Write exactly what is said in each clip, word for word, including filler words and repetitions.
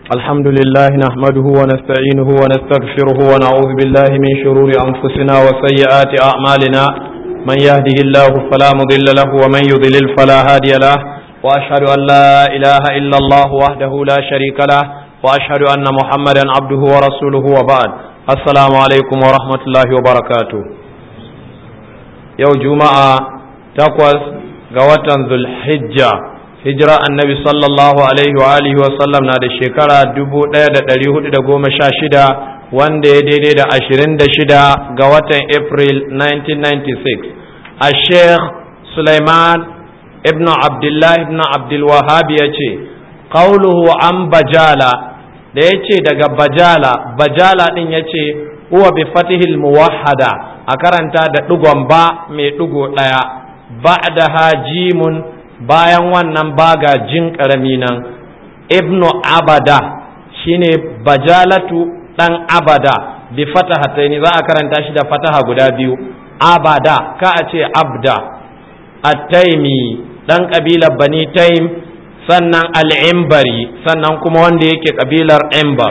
الحمد لله نحمده ونستعينه ونستغفره ونعوذ بالله من شرور أنفسنا وسيئات أعمالنا من يهده الله فلا مضل له ومن يضلل فلا هادي له وأشهد أن لا إله إلا الله وحده لا شريك له وأشهد أن محمدا عبده ورسوله وبعد السلام عليكم ورحمة الله وبركاته يوم جمعة تقوى قوة ذو الحجة hijira annabi sallallahu alaihi wa alihi wa sallam na da shekara dubu ɗaya da ɗari hudu da goma sha shida wanda ya daidai da ashirin da shida ga watan April nineteen ninety-six. a sheikh Sulaiman ibn Abdullah ibn Abdul Wahhab ya ce qawluhu an bajala da ya ce daga bajala bajala din ya ce huwa bi fatihil muwahhada a karanta da ɗigon ba mai ɗigo ɗaya ba'daha jimun bayan wannan baga jin ƙarami nan ibnu abada shine bajalatu dan abada bi fatahataini za a karanta shi da fataha guda biyu abada ka a ce abda at-taimi dan kabilar bani taim sannan al-imbari sannan kuma wanda yake kabilar imbar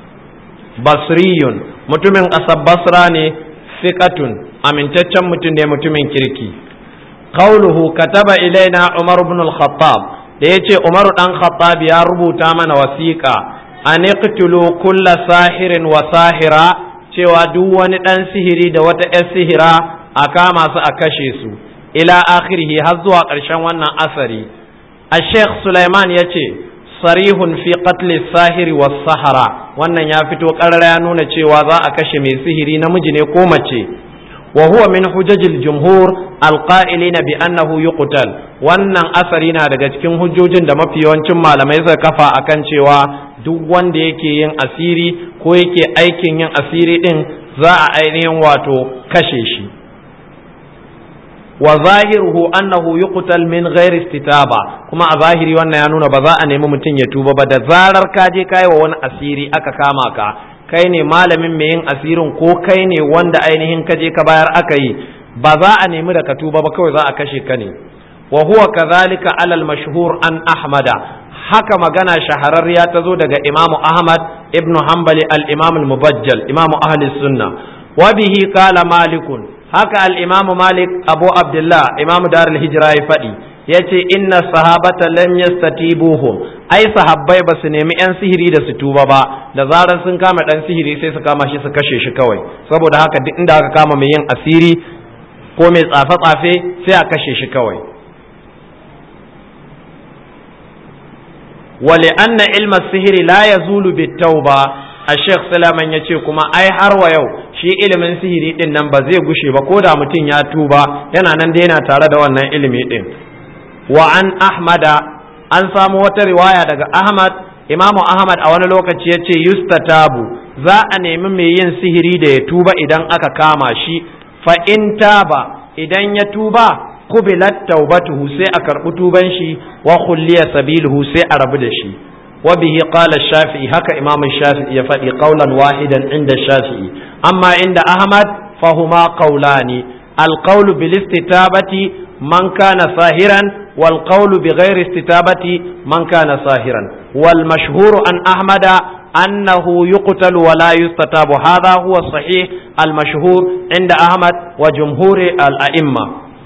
basriyun mutumin ƙasar basra ne fiqatun amintaccen mutum ne mutumin kirki قوله كتب إلينا عمر بن الخطاب da yace Umar dan Khattab ya rubuta mana wasiƙa an iqtulu kull sahirin wa sahira cewa duk wani dan sihiri da wata ƴar sihira a kama su a kashe su ila akhirih har zuwa ƙarshen wannan asari Al-Sheikh Sulaiman yace sarihun fi qatl sahiri was sahara wannan ya fito ƙarara ya nuna cewa za a kashe mai sihiri namiji ne ko mace وهو من حجج الجمهور القائلين بأنه يقتل wannan asari na daga cikin hujjojin da mafi yawancin malamai suka kafa akan cewa duk wanda yake yin asiri ko yake aikin yin asiri din za a ainihin wato kashe shi wa zahiruhu annahu yuqtal min ghairi istitaba kuma a zahiri wannan ya nuna ba za a nemi mutum ya tuba ba da zarar ka je kai wa wani asiri aka kama ka kai ne malamin mai yin asirin ko kai ne wanda ainihin kaje ka bayar aka yi ba za a nemi da ka tuba ba kawai za a kashe ka ne wa huwa kadhalika alal mashhur an ahmada haka magana shahararriya ta zo daga imamu ahmad ibnu hanbali al imam al mubajjal imamu ahli sunna wa bihi qala malikun haka al imam malik abu abdullah imamu darul hijra ya fadi yace inna sahabata lam yastatibuhum ai sahabbai ba su nemi yan sihiri da su tuba ba da zarar sun kama dan sihiri sai su kama shi su kashe shi kawai saboda haka duk inda aka kama mai yin asiri ko mai tsafe tsafe sai a kashe shi kawai wali anna ilma sihiri la yazulu bitauba a sheikh salaman yace kuma ai har wa yau shi ilimin sihiri din nan ba zai gushe ba ko da mutum ya tuba yana nan da yana tare da wannan ilimi din wa an ahmada an samu wata riwaya daga ahmad imamu ahmad a wani lokaci ya ce yustatabu za a nemi mai yin sihiri da ya tuba idan aka kama shi fa in taba idan ya tuba qubilat taubatuhu sai a karɓi tuban shi wa khulliya sabiluhu sai a rabu da shi wa bihi qala shafi'i haka imamu shafi'i ya faɗi qaulan wahidan inda shafi'i amma inda ahmad fa huma qaulani alqawlu bil istitabati man kana sahiran والقول بغير استتابة من كان ساهرا والمشهور عن أحمد أنه يقتل ولا يستتاب هذا هو الصحيح المشهور عند أحمد وجمهور الأئمة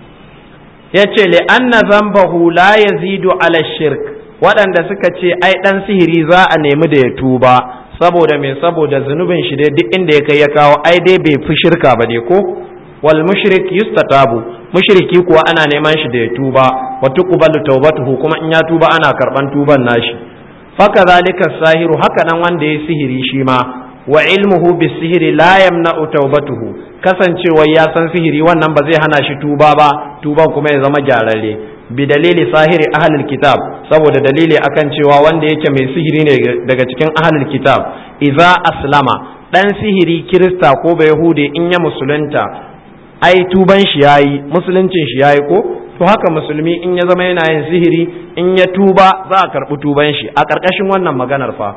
yace li anna zambahu la yazidu ala shirk waɗanda suka ce ai ɗan sihiri za a nemi da ya tuba saboda me saboda zunubin shi dai duk inda ya kai ya kawo ai dai bai fi shirka ba dai ko wal mushrik yustatabu mushriki kuwa ana neman shi da ya tuba wa tuqbalu tawbatuhu kuma in ya tuba ana karban tuban nashi faka zalika sahiru haka nan wanda ya sihiri shi ma wa ilmuhu bisihiri la yamna'u tawbatuhu kasancewa ya san sihiri wannan ba zai hana shi tuba ba tuban kuma ya zama gyararre bi dalili sahiri ahlul kitab saboda dalili akan cewa wanda yake mai sihiri ne daga cikin ahlul kitab idza aslama dan sihiri kirista ko ba yahudi in ya musulunta ai tuban shi yayi musuluncin shi yayi ko to haka musulmi in ya zama yana yin sihiri in ya tuba za a karɓi tuban shi a ƙarƙashin wannan maganar fa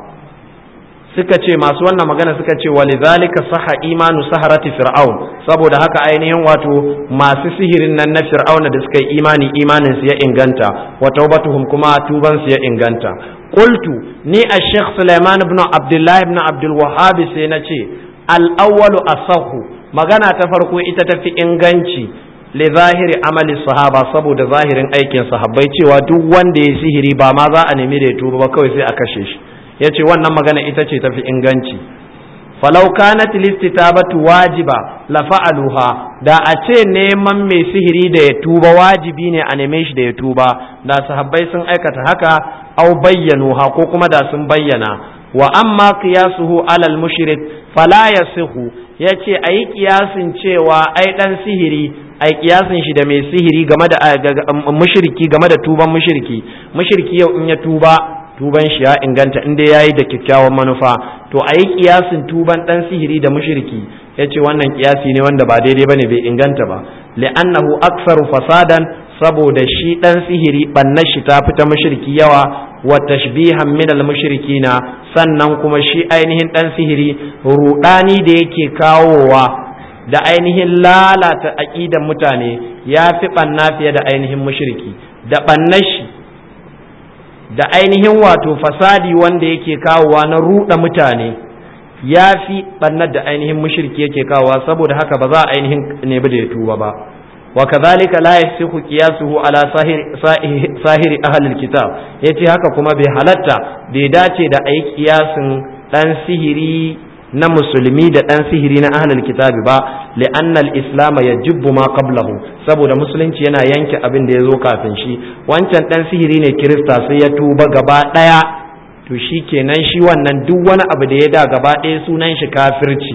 suka ce masu wannan magana suka ce walidhalika saha imanu saharati fir'aun saboda haka ainihin wato masu sihirin nan na fir'auna da suka yi imani imanin su ya inganta wa taubatuhum kuma tuban su ya inganta qultu ni ash-shaykh Sulaiman ibn Abdullah ibn Abdul Wahhab sai nace al-awwalu asahhu magana ta farko ita tafi inganci li zahiri amali sahaba saboda zahirin aikin sahabbai cewa duk wanda ya sihiri ba ma za a nemi da ya tuba ba kawai sai a kashe shi yace wannan magana ita ce tafi inganci falau kanat listitabatu wajiba la fa'aluha da a ce neman mai sihiri da ya tuba wajibi ne a neme shi da ya tuba da sahabbai sun aikata haka au bayyanuha ko kuma da sun bayyana wa amma qiyasuhu alal mushrik fala yasihu yace ayi kiyasin cewa ai dan sihiri ai kiyasin shi da mai sihiri game da mushriki game da tuban mushriki mushriki yau in ya tuba tuban shi ya inganta inda yayi da kyakkyawan manufa to ayi kiyasin tuban dan sihiri da mushriki yace wannan kiyasi ne wanda ba daidai bane bai inganta ba li'annahu aktsaru fasadan saboda shi dan sihiri bannar shi ta fita mushriki yawa wa tashbihan min al mushrikina sannan kuma shi ainihin dan sihiri rudani da yake kawowa da ainihin lalata aqidan mutane ya fi banna fiye da ainihin mushriki da bannar shi da ainihin wato fasadi wanda yake kawowa na ruɗa mutane ya fi ɓannar da ainihin mushriki yake kawowa saboda haka ba za a ainihin nemi da ya tuba ba wa kadhalika la yasihu qiyasuhu ala sahiri sahiri ahlil kitab yace haka kuma bai halatta bai dace da ayi kiyasin dan sihiri na musulmi da dan sihiri na ahlul kitabi ba li'anna al-islam yajibbu ma qablahu saboda musulunci yana yanke abin da yazo kafin shi wancan dan sihiri ne kirista sai ya tuba gaba daya to shikenan shi wannan duk wani abu da ya da gaba daya sunan shi kafirci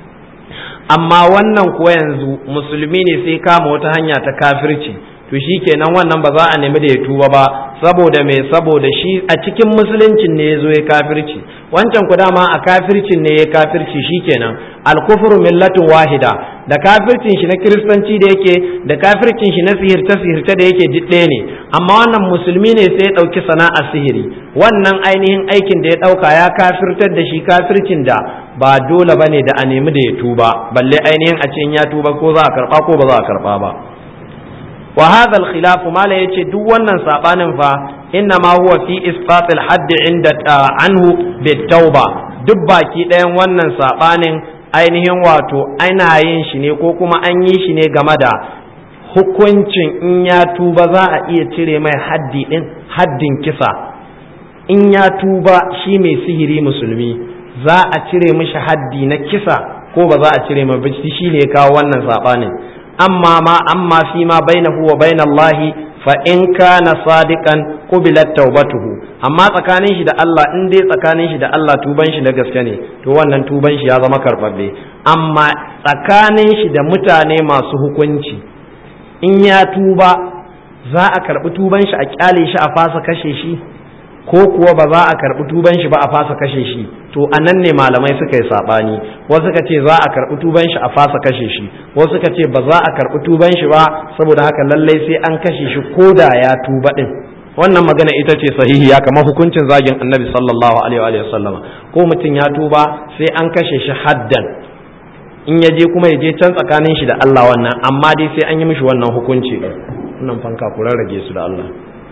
amma wannan ko yanzu musulmi ne sai kama wata hanya ta kafirci to shikenan wannan ba za a nemi da ya tuba ba saboda me saboda shi a cikin musuluncin ne yazo ya kafirci wancan ku dama a kafircin ne ya kafirci shikenan al-kufru millatun wahida da kafircin shi na kiristanci da yake da kafircin shi na sihirce sihirce da yake jidde ne amma wannan musulmi ne sai ya dauki sana'ar sihiri wannan ainihin aikin da ya dauka ya kafirtar da shi kafircin da ba dole bane da a nemi da ya tuba balle ainihin a ce ya tuba ko za a karba ko ba za a karba ba wa hadha al-khilaf ma la yace duk wannan sabanin fa inna ma huwa fi isqat al-hadd inda anhu bit-tauba duk baki ɗayan wannan sabanin ainihin wato ana yin shi ne ko kuma an yi shi ne game da hukuncin in ya tuba za a iya cire mai haddi din haddin kisa in ya tuba shi mai sihiri musulmi za a cire mishi haddi na kisa ko ba za a cire mai bici shi ne ya kawo wannan sabanin amma ma amma fi ma bainahu wa bainallahi fa in kana sadiqan qubilat tawbatuhu amma tsakanin shi da Allah in dai tsakanin shi da Allah tuban shi da gaske ne to wannan tuban shi ya zama karbabbe amma tsakanin shi da mutane masu hukunci in ya tuba za a karbi tuban shi a kyale shi a fasa kashe shi ko kuwa ba za a karbi tuban shi ba a fasa kashe shi to anan ne malamai suka yi sabani wasu suka ce za a karbi tuban shi a fasa kashe shi wasu suka ce ba za a karbi tuban shi ba saboda haka lallai sai an kashe shi koda ya tuba din wannan magana ita ce sahihiya kamar hukuncin zagin annabi sallallahu alaihi wa sallam ko mutum ya tuba sai an kashe shi haddan in ya je kuma ya je can tsakanin shi da Allah wannan amma dai sai an yi mishi wannan hukunci wannan fanka ku rarrage su da Allah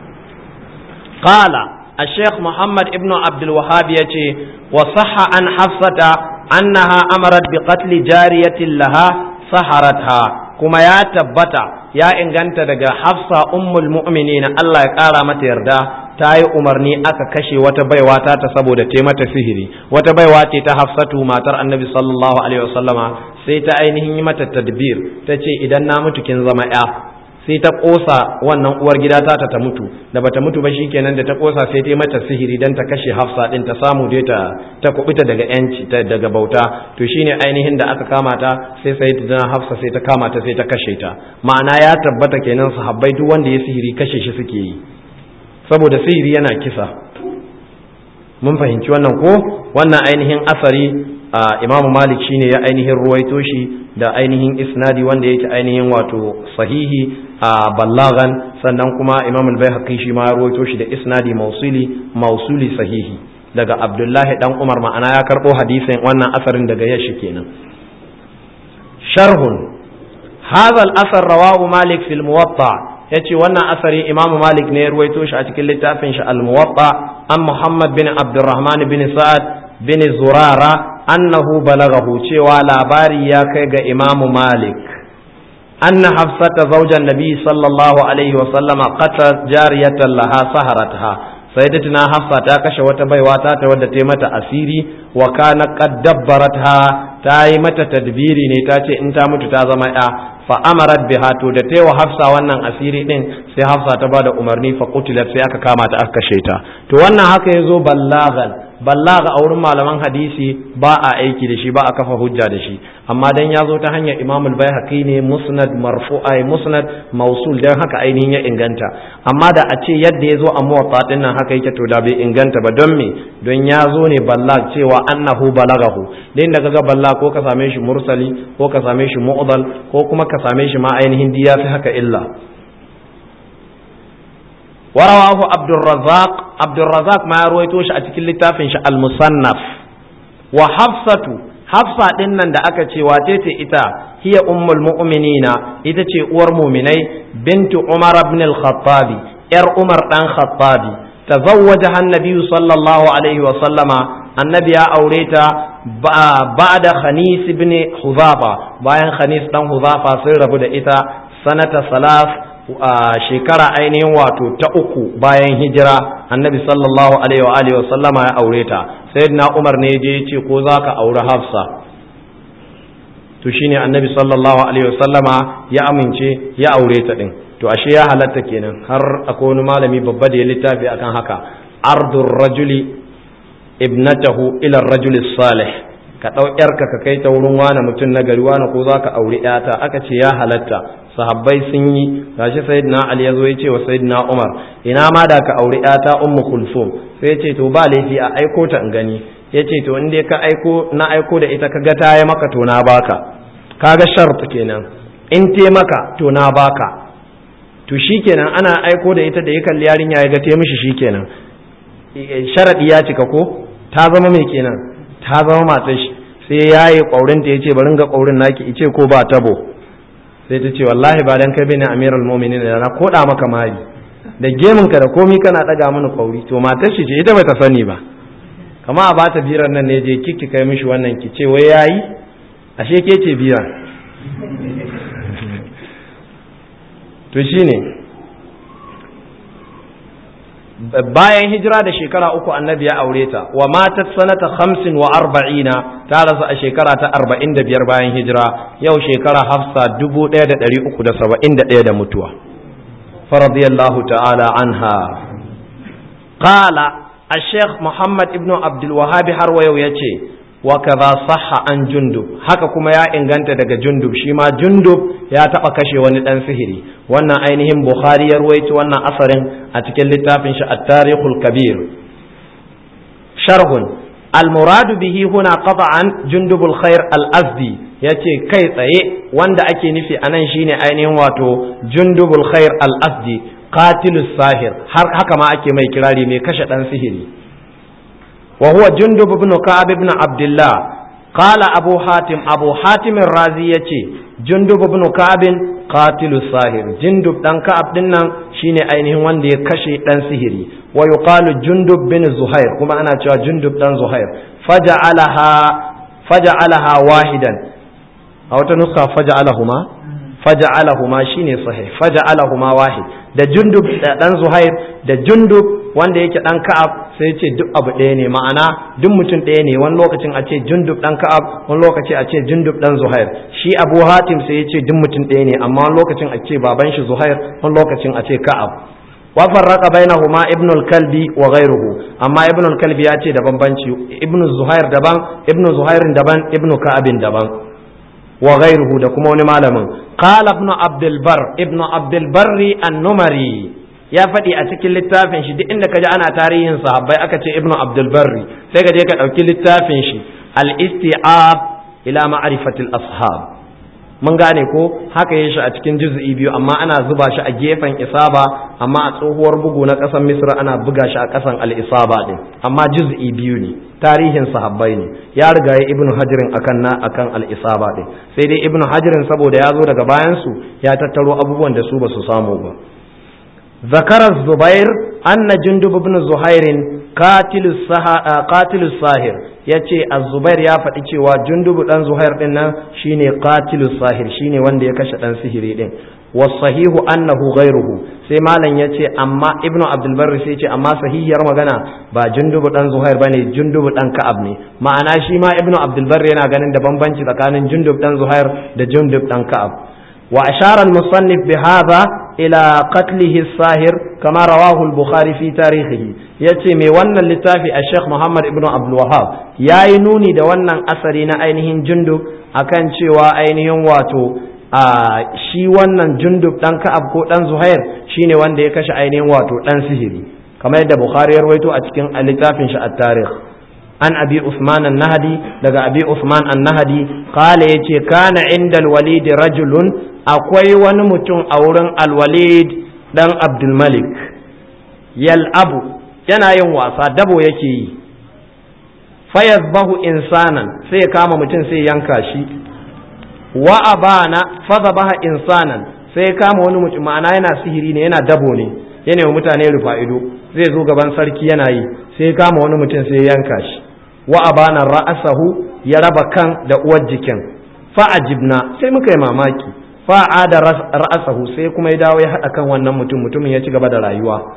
qala الشيخ محمد ابن عبد الوهاب يتي وصح عن حفصة أنها أمرت بقتل جارية لها سحرتها كما يا تبتا يا إن كانت دقا حفصة أم المؤمنين الله يقارى متيردا تاي أمرني أكا كشي وتبيواتا تسبو دتيمة سهري وتبيواتي تحفصته ما ترى النبي صلى الله عليه وسلم سيتا أينه متى التدبير تتي إذا نامت كنزما يا sai ta kosa wannan uwar gida ta ta mutu da bata mutu ba shikenan da ta kosa sai ta mata sihiri dan ta kashe Hafsa din ta samu dai ta ta kubuta daga yanci ta daga bauta to shine ainihin da aka kama ta sai sai ta Hafsa sai ta kama ta sai ta kashe ta ma'ana ya tabbata kenan sahabbai duk wanda ya sihiri kashe shi suke yi saboda sihiri yana kisa mun fahimci wannan ko wannan ainihin asari Imam Malik shine ya ainihin ruwaito shi da ainihin isnadi wanda yake ainihin wato sahihi a ballagan sannan kuma Imam al-Baihaqi shi ma ya ruwaito shi da isnadi mausuli mausuli sahihi daga Abdullahi dan Umar ma'ana ya karbo hadisin wannan asarin daga yashi kenan sharhun hadha al-asar rawahu Malik fi al-Muwatta yace wannan asari Imam Malik ne ya ruwaito shi a cikin littafin shi al-Muwatta an Muhammad bin Abdurrahman bin Sa'ad bin Zurara annahu balagahu cewa labari ya kai ga Imam Malik anna Hafsata zawjan Nabi sallallahu alaihi wa sallama qata jariyatan laha saharatha sayyidatina Hafsa ta kashe wata baiwa ta ta wadda ta mata asiri wa kana qad dabbaratha ta yi mata tadbiri ne ta ce in ta mutu ta zama ya fa amarat biha to da taiwa Hafsa wannan asiri din sai Hafsa ta bada umarni fa qutilat sai aka kama ta aka kashe ta to wannan haka yazo ballagan ballaga a wurin malaman hadisi ba a aiki da shi ba a kafa hujja da shi amma dan ya zo ta hanyar Imam al-Baihaqi ne musnad marfu'ai musnad mausul dan haka ainihin ya inganta amma da a ce yadda ya zo a muwatta din nan haka yake to da bai inganta ba don me don ya zo ne ballag cewa annahu balagahu din da kaga ballag ko ka same shi mursali ko ka same shi mu'dal ko kuma ka same shi ma ainihin diya fi haka illa ورواه عبد الرزاق عبد الرزاق ما رويتوش أتكل لتافن المصنف وحفصة حفصة إنن دا أكتي واتيتي إتا هي أم المؤمنين إتا تي أور مؤمني بنت عمر بن الخطاب إر عمر بن الخطاب تزوجها النبي صلى الله عليه وسلم النبي أوريتا بعد خنيس بن حذافة باين خنيس بن حذافة سير بدا إتا سنة ثلاث a shekara ainihin wato ta uku bayan hijira annabi sallallahu alaihi wa alihi wa sallama ya aure ta sayyidina Umar ne je yace ko zaka aure Hafsa to shine annabi sallallahu alaihi wa sallama ya amince ya aure ta din to ashe ya halatta kenan har akwai wani malami babba da ya littafi akan haka ardur rajuli ibnatahu ila ar-rajuli salih ka dau yarka ka kai ta wurin wani mutum na gari wani ko zaka aure yata aka ce ya halatta sahabbai sun yi gashi sayyidina Ali yazo ya ce wa sayyidina Umar ina ma da ka aure yata ummu kulsum sai ya ce to ba laifi a aiko ta in gani ya ce to in dai ka aiko na aiko da ita kaga ta yi maka to na baka kaga shart kenan in te maka to na baka to shikenan ana aiko da ita da ya kalli yarinya ya ga te mishi shikenan sharadi ya cika ko ta zama mai kenan ta zama matar shi sai yayi kaurin ta yace bari ga kaurin naki ice ko ba tabo sai ta ce wallahi ba dan kai bane amirul mu'minin da na koda maka mari da gemin ka da komi kana daga mini kauri to matar shi ce ita bata sani ba kama a bata biran nan ne je kiki kai mishi wannan ki ce wai yayi ashe ke ce biran to shine bayan hijira da shekara uku annabi ya aure ta wa matat sanata khamsin wa arba'ina ta rasu a shekara ta arba'in da biyar bayan hijira yau shekara Hafsa dubu ɗaya da ɗari uku da saba'in da ɗaya da mutuwa faradiyallahu ta'ala anha qala الشيخ محمد ابن عبد الوهاب har wa yau yace wa kaza sahha an jundub haka kuma ya inganta daga jundub shi ma jundub ya taba kashe wani dan sihiri wannan ainihin bukhari ya ruwaito wannan asarin a cikin littafin shi at-tarikhul kabir sharhun al-murad bihi huna qat'an jundubul khair al-azdi yace kai tsaye wanda ake nufi anan shine ainihin wato jundubul khair al-azdi qatilus sahir har haka ma ake mai kirari mai kashe dan sihiri وهو جندب بن كعب بن عبد الله قال أبو حاتم أبو حاتم الرازي يتي جندب بن كعب قاتل الساهر جندب دان كعب دنا شيني أينه وان دي كشي دان سهري ويقال جندب بن زهير كما أنا تشوى جندب دان زهير فجعلها فجعلها واحدا أو تنسخة فجعلهما فجعلهما شيني صحيح فجعلهما واحد da jundub dan zuhair da jundub wanda yake dan ka'ab sai ce duk abu ɗaya ne ma'ana duk mutum ɗaya ne wani lokacin a ce jundub dan ka'ab wani lokaci a ce jundub dan zuhair shi abu hatim sai ya ce duk mutum ɗaya ne amma wani lokacin a ce baban shi zuhair wani lokacin a ce ka'ab wa farraqa bainahuma ibn al-kalbi wa ghayruhu amma ibn al-kalbi ya ce da bambanci ibn zuhair daban ibn zuhairin daban ibn ka'abin daban wa ghayruhu da kuma wani malamin qala ibn abdul bar ibn abdul barri an-numari ya faɗi a cikin littafin shi duk inda kaji ana tarihin sahabbai aka ce ibn abdul barri sai ka je ka ɗauki littafin shi al-isti'ab ila ma'rifatil ashab mun gane ko haka yin shi a cikin juz'i biyu amma ana zuba shi a gefen isaba amma a tsohuwar bugu na ƙasar misra ana buga shi a ƙasan al-isaba din amma juz'i biyu ne tarihin sahabbai ne ya riga ya ibnu hajirin akan na akan al-isaba din sai dai ibnu hajirin saboda ya zo daga bayan su ya tattaro abubuwan da su ba su samu ba zakara zubair anna jundub ibn zuhair qatilus saha qatilus sahir yace az-zubair ya faɗi cewa jundubu dan zuhair din nan shine qatilus sahir shine wanda ya kashe dan sihiri din wasahihu annahu ghayruhu sai malam yace amma ibnu abdul barri sai yace amma sahihiyar magana ba jundubu dan zuhair bane jundubu dan ka'ab ne ma'ana shi ma ibnu abdul barri yana ganin da bambanci tsakanin jundub dan zuhair da jundub dan ka'ab wa ashara al-musannif bi hadha ila qatlihi as-sahir kama rawahu al-bukhari fi tarihihi yace me wannan littafi a Sheikh Muhammad ibn Abdul Wahhab yayi nuni da wannan asari na ainihin jundub akan cewa ainihin wato a shi wannan jundub dan ka'ab ko dan zuhair shine wanda ya kashe ainihin wato dan sihiri kamar yadda bukhari ya rawaito a cikin littafin shi at-tarikh an abi usman an-nahdi daga abi usman an-nahdi qala yace kana inda al-walid rajulun akwai wani mutum a wurin al-walid dan abdul malik yal'abu yana yin wasa dabo yake yi fayazbahu insanan sai ya kama mutum sai yanka shi wa abana fadhabaha insanan sai kama wani mutum ma'ana yana sihiri ne yana dabo ne yana wa mutane rufa ido zai zo gaban sarki yana yi sai kama wani mutum sai yanka shi wa abana ra'asahu ya raba kan da uwar jikin fa ajibna sai muka yi mamaki fa ada ra'asahu sai kuma ya dawo ya hada kan wannan mutum mutumin ya ci gaba da rayuwa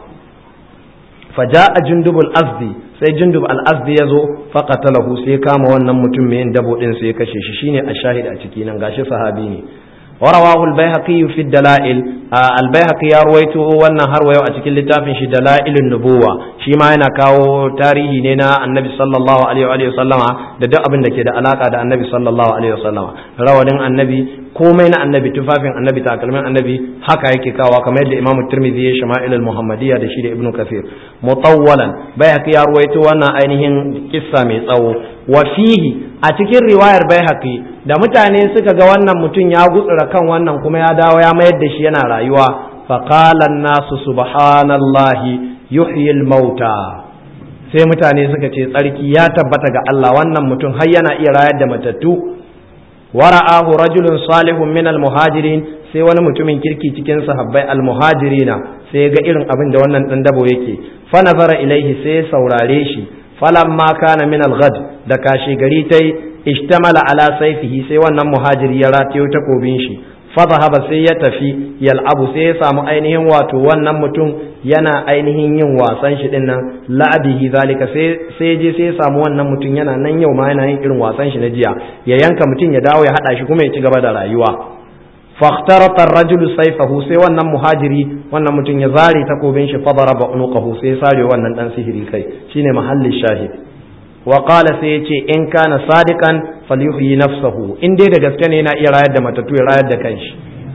fa jaa jundubul azdi sai jundub al-azdi yazo faqatalahu sai kama wannan mutum mai yin dabo din sai ya kashe shi shine ashahid a ciki nan gashi sahabi ne warawahu al-baihaqi fi ad-dalail al-baihaqi ya ruwaito wannan har wayo a cikin littafin shi dalailun nubuwa shi ma yana kawo tarihi ne na annabi sallallahu alaihi wa sallama da duk abin da ke da alaka da annabi sallallahu alaihi wa sallama rawadin annabi komai na annabi tufafin annabi takalmin annabi haka yake kawo kamar yadda imamu tirmidhi ya shama'il al-muhammadiyya da shi da ibnu kathir mutawwalan baihaqi ya ruwaito wannan ainihin kissa mai tsawo wa fihi a cikin riwayar baihaqi da mutane suka ga wannan mutum ya gutsura kan wannan kuma ya dawo ya mayar da shi yana rayuwa fa qala an-nasu subhanallahi yuhyi al-mauta sai mutane suka ce tsarki ya tabbata ga Allah wannan mutum har yana iya rayar da matattu wara'ahu rajulun salihun min al-muhajirin sai wani mutumin kirki cikin sahabbai al-muhajirina sai ga irin abin da wannan dan dabo yake fa nazara ilaihi sai saurare shi falamma kana min al-ghad da kashi gari tai ishtamala ala sayfihi sai wannan muhajiri ya ratayo takobin shi fa zahaba sai ya tafi yal'abu sai ya samu ainihin wato wannan mutum yana ainihin yin wasan shi din nan la'abihi zalika sai sai je sai ya samu wannan mutum yana nan yau ma yana yin irin wasan shi na jiya ya yanka mutum ya dawo ya hada shi kuma ya ci gaba da rayuwa fahtarata ar-rajulu sayfahu sai wannan muhajiri wannan mutum ya zare takobin shi fa daraba unuqahu sai sare wannan dan sihiri kai shine mahallin shahid wa qala sai yace in kana sadiqan falyuhyi nafsahu in dai da gaske ne yana iya rayar da matatu ya rayar da kanshi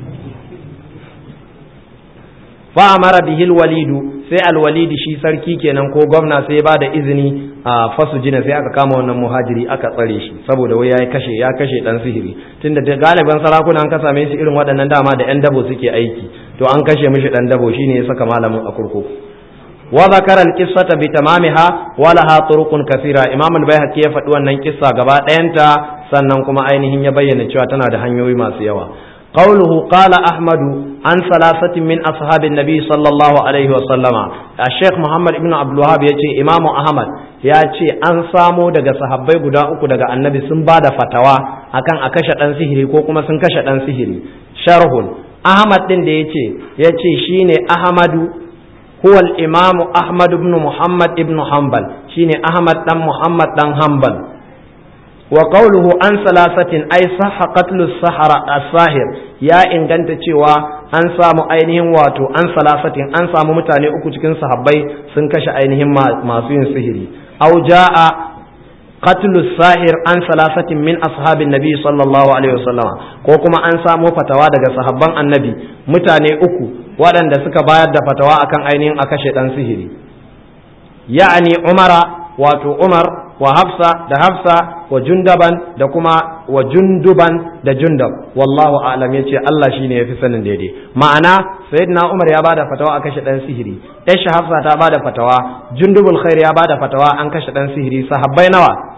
fa amara bihi al-walid sai al-walid shi sarki kenan ko gwamna sai ya bada izini a fasu jina sai aka kama wannan muhajiri aka tsare shi saboda wai ya kashe ya kashe dan sihiri tunda da galiban sarakuna an ka same su irin waɗannan dama da yan dabo suke aiki to an kashe mishi dan dabo shine ya saka malamin a kurkuku wa zakara al-qissata bi tamamiha wa laha turuqun kathira imam al-baihaqi ya faɗi wannan kissa gaba ɗayanta sannan kuma ainihin ya bayyana cewa tana da hanyoyi masu yawa قوله قال أحمد عن ثلاثة من أصحاب النبي صلى الله عليه وسلم الشيخ محمد ابن عبد الوهاب يأتي إمام أحمد يأتي أن سامو دقى صحابي قداء دقى النبي سنباد فتوى أكان أكشت أن سهري كوكما سنكشت أن سهري شرح أحمد دين يأتي يأتي شيني أحمد هو الإمام أحمد بن محمد ابن حنبل شيني أحمد بن محمد بن حنبل وقوله عن ثلاثة أي صح قتل السحرة الساهر يا إن كنت تشوا أن سامو أينهم واتو عن ثلاثة أن سامو متاني أكو تكن صحابي سنكش أينهم ما ما فين سهري أو جاء قتل الساهر عن ثلاثة من أصحاب النبي صلى الله عليه وسلم كوكما أن سامو فتوى دغ صحابان النبي متاني أكو ودن da suka bayar da fatawa akan ainihin akashe dan sihiri yani umara wato umar wa hafsa da hafsa wa jundaban da kuma wa junduban da jundab wallahu a'lam yace Allah shine yafi sanin daidai ma'ana sayyidina Umar ya bada fatawa a kashe dan sihiri Aisha Hafsa ta bada fatawa jundubul khair ya bada fatawa an kashe dan sihiri sahabbai nawa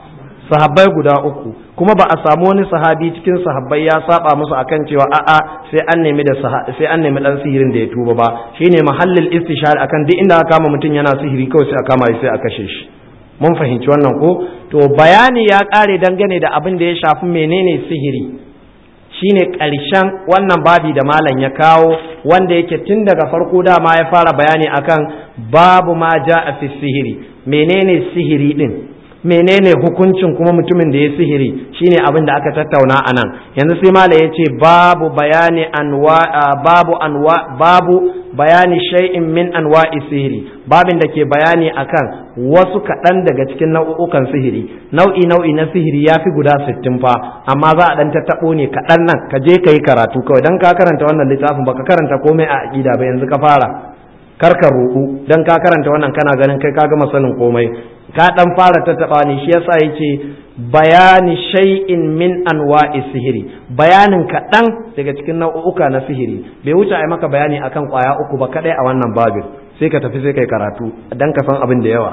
sahabbai guda uku, kuma ba a samu wani sahabi cikin sahabbai ya saba musu akan cewa a'a sai an nemi da sai an nemi dan sihirin da ya tuba ba. Shine mahallin istishhar akan duk inda aka kama mutum yana sihiri kawai sai a kama shi sai a kashe shi. Mun fahimci wannan ko? To bayani ya kare dangane da abin da ya shafi menene sihiri, shine ƙarshen wannan babi da malam ya kawo, wanda yake tun daga farko dama ya fara bayani akan babu ma ja'a fi sihiri, menene sihiri din, menene hukuncin kuma mutumin da ya sihiri, shine abin da aka tattauna anan. Yanzu sai malam ya ce babu bayani anwa babu anwa babu bayani shay'in min anwa'i sihiri, babin da ke bayani akan wasu kaɗan daga cikin nau'ukan sihiri. Nau'i nau'i na sihiri ya fi guda sittin fa, amma za a ɗan tattaɓo ne kaɗan nan, ka je ka yi karatu kawai, don ka karanta wannan littafin baka karanta komai a aƙida ba, yanzu ka fara. Kar ka roƙu don ka karanta wannan kana ganin kai ka gama sanin komai, ka ɗan fara tattaɓa ne. Shi yasa yace bayani shay'in min anwa'i sihiri, bayanin kaɗan daga cikin nau'uka na sihiri. Bai wuce ai maka bayani akan ƙwaya uku ba kaɗai a wannan babin, sai ka tafi sai kai karatu dan ka san abin da yawa.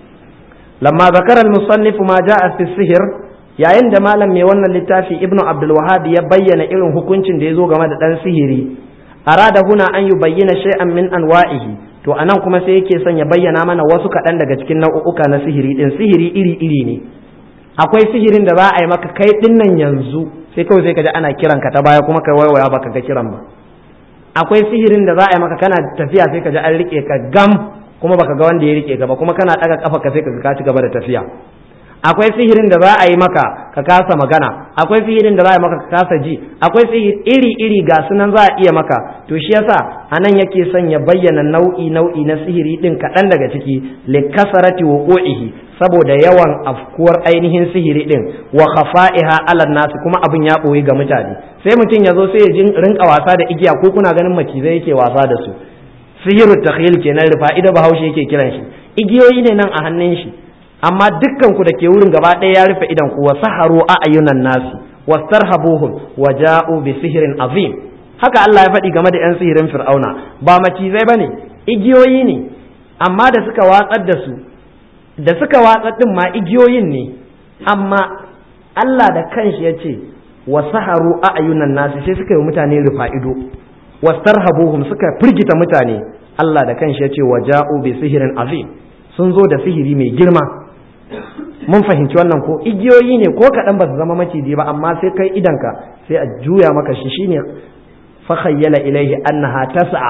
Lamma zakara al-musannif ma ja'a fi sihir, yayin da malam mai wannan littafi Ibn Abdul Wahhab ya bayyana irin hukuncin da ya zo game da dan sihiri, arada huna an yubayyana shay'an min anwa'ihi, to anan kuma sai yake son ya bayyana mana wasu kaɗan daga cikin nau'uka na sihiri din. Sihiri iri iri ne. Akwai sihirin da za a yi maka kai dinnan yanzu sai kawai sai ka ji ana kiran ka ta baya kuma kai waiwaya baka ga kiran ba. Akwai sihirin da za a yi maka kana tafiya sai ka ji an rike ka gam kuma baka ga wanda ya rike ka ba, kuma kana daga kafa ka sai ka ka ci gaba da tafiya. Akwai sihirin da za a yi maka ka kasa magana, akwai sihirin da za a yi maka ka kasa ji, akwai sihiri iri iri ga sunan za a iya maka. To shi yasa anan yake son ya bayyana nau'i nau'i na sihiri din kaɗan daga ciki, li kasarati wuqu'ihi, saboda yawan afkuwar ainihin sihiri din, wa khafa'iha ala nasu, kuma abin ya boye ga mutane. Sai mutum ya zo sai ya rinka wasa da igiya, ko kuna ganin macizai yake wasa da su. Sihiru takhyil kenan, rufa'ida bahaushe yake kiran shi. Igiyoyi ne nan a hannun shi, amma dukkan ku da ke wurin gaba ɗaya ya rufe idan ku. Wa saharu a'yunan nasi wastarhabuhum wa ja'u bi sihirin azim. Haka Allah ya faɗi game da 'yan sihirin Fir'auna, ba macizai bane, igiyoyi ne, amma da suka watsar da su, da suka watsar din ma igiyoyin ne, amma Allah da kanshi ya ce wa saharu a'yunan nasi, sai suka yi mutane rufa ido, wastarhabuhum, suka firgita mutane. Allah da kanshi ya ce wa ja'u bi sihirin azim, sun zo da sihiri mai girma. Mun fahimci wannan ko? Igiyoyi ne ko kaɗan ba su zama maciji ba, amma sai kai idanka sai a juya maka shi, shine fa khayyala ilaihi annaha tas'a,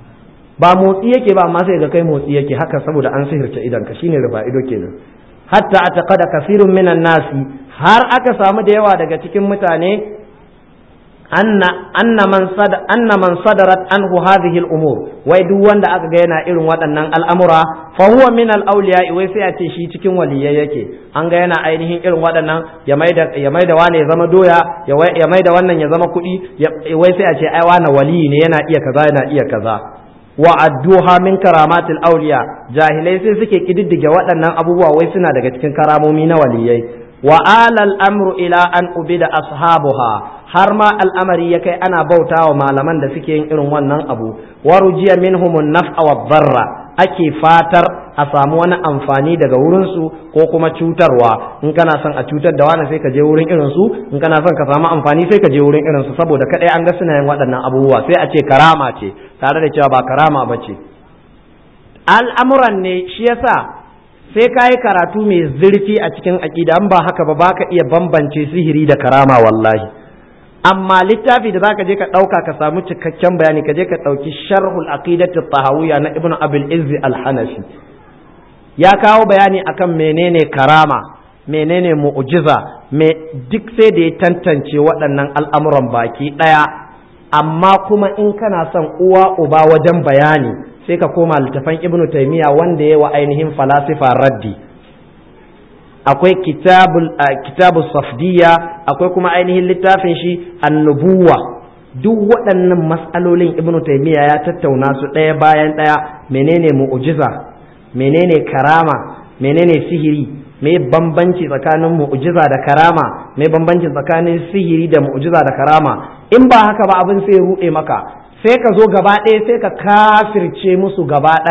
ba motsi yake ba amma sai ga kai motsi yake haka, saboda an sihirce idanka, shine rufa ido kenan. Hatta ataqada kasirun minan nasi, har aka samu da yawa daga cikin mutane anna anna man sad anna man sadarat anhu hadhihi al-umur, wai duk wanda aka ga yana irin waɗannan al'amura fa huwa min al-awliya, wai sai a ce shi cikin waliyai yake. An ga yana ainihin irin waɗannan, ya maida ya maida wane ya zama doya, ya maida wannan ya zama kuɗi, wai sai a ce ai wane waliyi ne, yana iya kaza yana iya kaza. Wa adduha min karamatil awliya, jahilai sai suke kididdige waɗannan abubuwa wai suna daga cikin karamomi na waliyai. Wa alal amru ila an ubida ashabuha, har ma al'amari ya kai ana bauta wa malaman da suke yin irin wannan abu. Wa rujiya minhumun naf'a wa dharra, ake fatar a samu wani amfani daga wurinsu ko kuma cutarwa. In kana son a cutar da wani sai ka je wurin irinsu, in kana son ka samu amfani sai ka je wurin irinsu, saboda kadai an ga suna yin waɗannan abubuwa sai a ce karama ce, tare da cewa ba karama ba ce. Al'amuran ne, shi yasa sai ka yi karatu mai zurfi a cikin aƙida, an ba haka ba baka iya bambance sihiri da karama wallahi. Amma littafi da zaka je ka ɗauka ka samu cikakken bayani, ka je ka ɗauki sharhul aqidati tahawiyya na ibnu abil izzi al-hanafi, ya kawo bayani akan menene karama, menene mu'jiza, me duk sai da ya tantance waɗannan al'amuran baki ɗaya. Amma kuma in kana son uwa uba wajen bayani, sai ka koma littafan ibnu taymiya wanda yayi wa ainihin falasifa raddi. Akwai kitabul kitabus safdiyya, akwai kuma ainihin littafin shi an-nubuwa. Duk waɗannan mas'alolin ibnu taymiya ya tattauna su ɗaya bayan ɗaya. Menene mu'jiza, menene karama, menene sihiri, me bambanci tsakanin mu'jiza da karama, me bambanci tsakanin sihiri da mu'jiza da karama. In ba haka ba abin sai ruɗe maka, sai ka zo gaba ɗaya sai ka kafirce musu gaba ɗaya,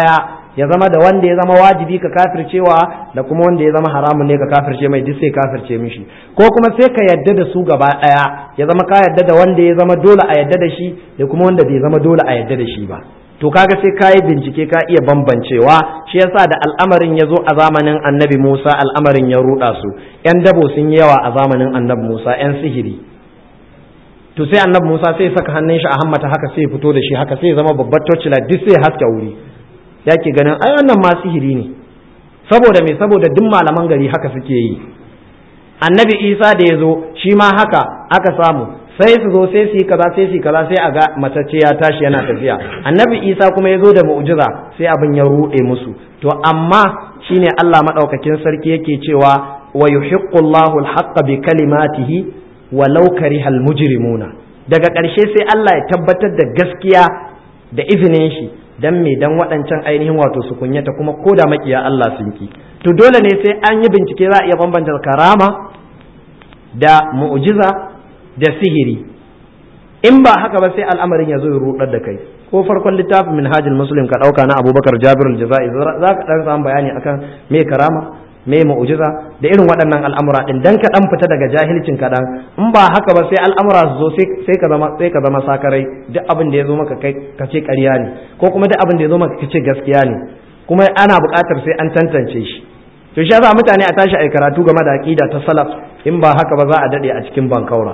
ya zama da wanda ya zama wajibi ka kafircewa da kuma wanda ya zama haramun ne ka kafirce mai duk sai kafirce mishi, ko kuma sai ka yadda da su gaba daya ya zama ka yadda da wanda ya zama dole a yadda da shi da kuma wanda bai zama dole a yadda da shi ba. To kaga sai ka yi bincike ka iya bambancewa. Shi yasa da al'amarin ya zo a zamanin annabi Musa al'amarin ya ruɗa su, yan dabo sun yi yawa a zamanin annabi Musa, yan sihiri. To sai annabi Musa sai saka hannun shi a hammata haka sai fito da shi haka sai zama babbar torchlight duk sai haske wuri, yake ganin ai wannan ma sihiri ne. Saboda me? Saboda duk malaman gari haka suke yi. Annabi Isa da ya zo shi ma haka aka samu, sai su zo sai su yi kaza sai su yi kaza sai a ga matacce ya tashi yana tafiya. Annabi Isa kuma ya zo da mu'jiza sai abin ya ruɗe musu. To amma shine Allah madaukakin sarki yake cewa wa yuhiqqu Allahu al-haqqa bi kalimatihi walau karihal mujrimuna. Daga ƙarshe sai Allah ya tabbatar da gaskiya da izinin shi, dan me dan waɗancan ainihin wato su kunyata kuma koda makiya Allah sun ki. To dole ne sai an yi bincike za a iya bambanta karama da mu'jiza da sihiri. In ba haka ba sai al'amarin ya zo ya rudar da kai. Ko farkon littafin Minhajul Muslim ka dauka na Abubakar Jabir al-Jazai za ka dan samu bayani akan me karama, me mu'jiza da irin waɗannan al'amura din dan ka dan fita daga jahilcin ka dan. In ba haka ba sai al'amura su zo sai ka zama sai ka zama sakarai, duk abin da ya zo maka kai ka ce ƙarya ne, ko kuma duk abin da ya zo maka ka ce gaskiya ne, kuma ana buƙatar sai an tantance shi. To shi yasa mutane a tashi ai karatu game da aqida ta salaf, in ba haka ba za a dade a cikin bankaura.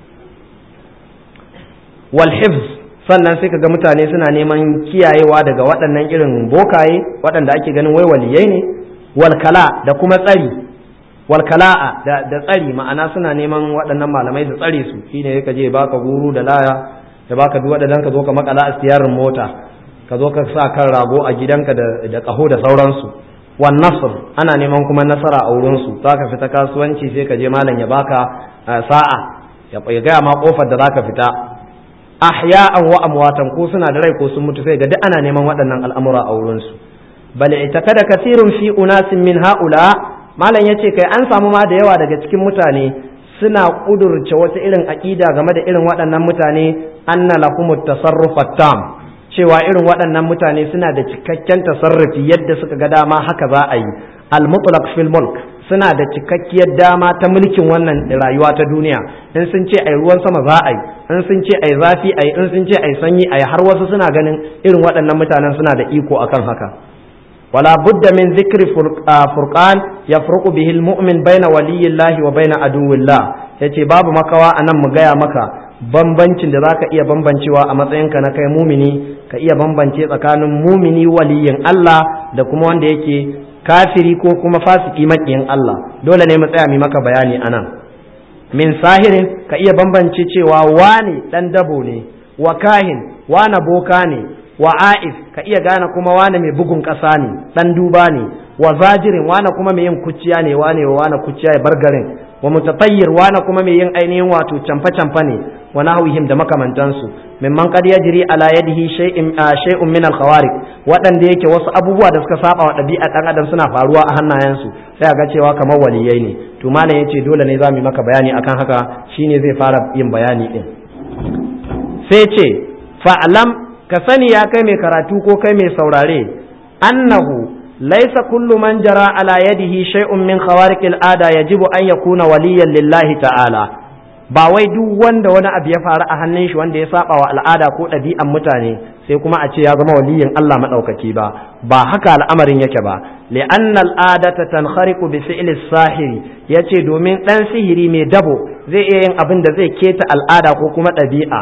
Wal hifz, sannan sai kaga mutane suna neman kiyayewa daga waɗannan irin bokaye waɗanda ake ganin wai waliyai ne. Wal kala da kuma tsari, wal kala'a da, da tsari, ma'ana suna neman waɗannan malamai su tsare su. Shine ka je baka guru da laya da baka duwa da dan ka zo ka makala a siyarin mota, ka zo ka sa kan rago a gidanka da da kaho da sauransu. Wan nasr, ana neman kuma nasara a wurin su. Zaka fita kasuwanci sai ka je malam ya baka sa'a, ya gaya ma kofar da zaka fita. Ahya'an wa amwatan, ko suna da rai ko sun mutu sai ga duk ana neman waɗannan al'amura a wurin su. Bal itakada kathirun fi unasin min haula, malam yace kai an samu ma da yawa daga cikin mutane suna kudurce wata irin aqida game da irin waɗannan mutane, anna lahumut tasarrufat tam, cewa irin waɗannan mutane suna da cikakken tasarrufi yadda suka ga dama haka za a yi. Al-mutlaq fil mulk, suna da cikakkiyar dama ta mulkin wannan rayuwa ta duniya. In sun ce ai ruwan sama za a yi, in sun ce ai zafi ai, in sun ce ai sanyi ai, har wasu suna ganin irin waɗannan mutanen suna da iko akan haka. Wala budda min zikri furqan yafruqu bihi al-mu'min baina waliyillahi wa baina aduwillah. Yace babu makawa anan mu gaya maka bambancin da zaka iya bambancewa a matsayinka na kai mumini, ka iya bambance tsakanin mumini waliyin Allah da kuma wanda yake kafiri ko kuma fasiki makiyin Allah. Dole ne mu tsaya mu maka bayani anan. Min sahirin, ka iya bambance cewa wani dan dabo ne, wa kahin wani boka ne, wa a'if, ka iya gane kuma wani mai bugun ƙasa ne, dan duba ne, wa zajirin wani kuma mai yin kuciya ne, wani wa wani kuciya ya bar garin, wa mutatayyir wani kuma mai yin ainihin wato camfa-camfa ne, wa nahwihim da makamantansu. Mimman qad yajri ala yadihi shay'in shay'un min al-khawariq, waɗanda yake wasu abubuwa da suka saba wa ɗabi'a ɗan adam suna faruwa a hannayensu, sai a ga cewa kamar waliyai ne. To malam yace dole ne za mu yi maka bayani akan haka, shine zai fara yin bayani din. Sai ce fa'lam, ka sani ya kai mai karatu ko kai mai saurare, annahu laisa kullu man jara ala yadihi shay'un min khawariqil ada yajibu an yakuna waliyan lillahi ta'ala. Ba wai duk wanda wani abu ya faru a hannun shi wanda ya saba wa al'ada ko ɗabi'an mutane sai kuma a ce ya zama waliyin Allah madaukaki ba, ba haka al'amarin yake ba. Li'anna al'adata tankhariqu bi fi'li sahiri, yace domin dan sihiri mai dabo zai iya yin abin da zai keta al'ada ko kuma ɗabi'a.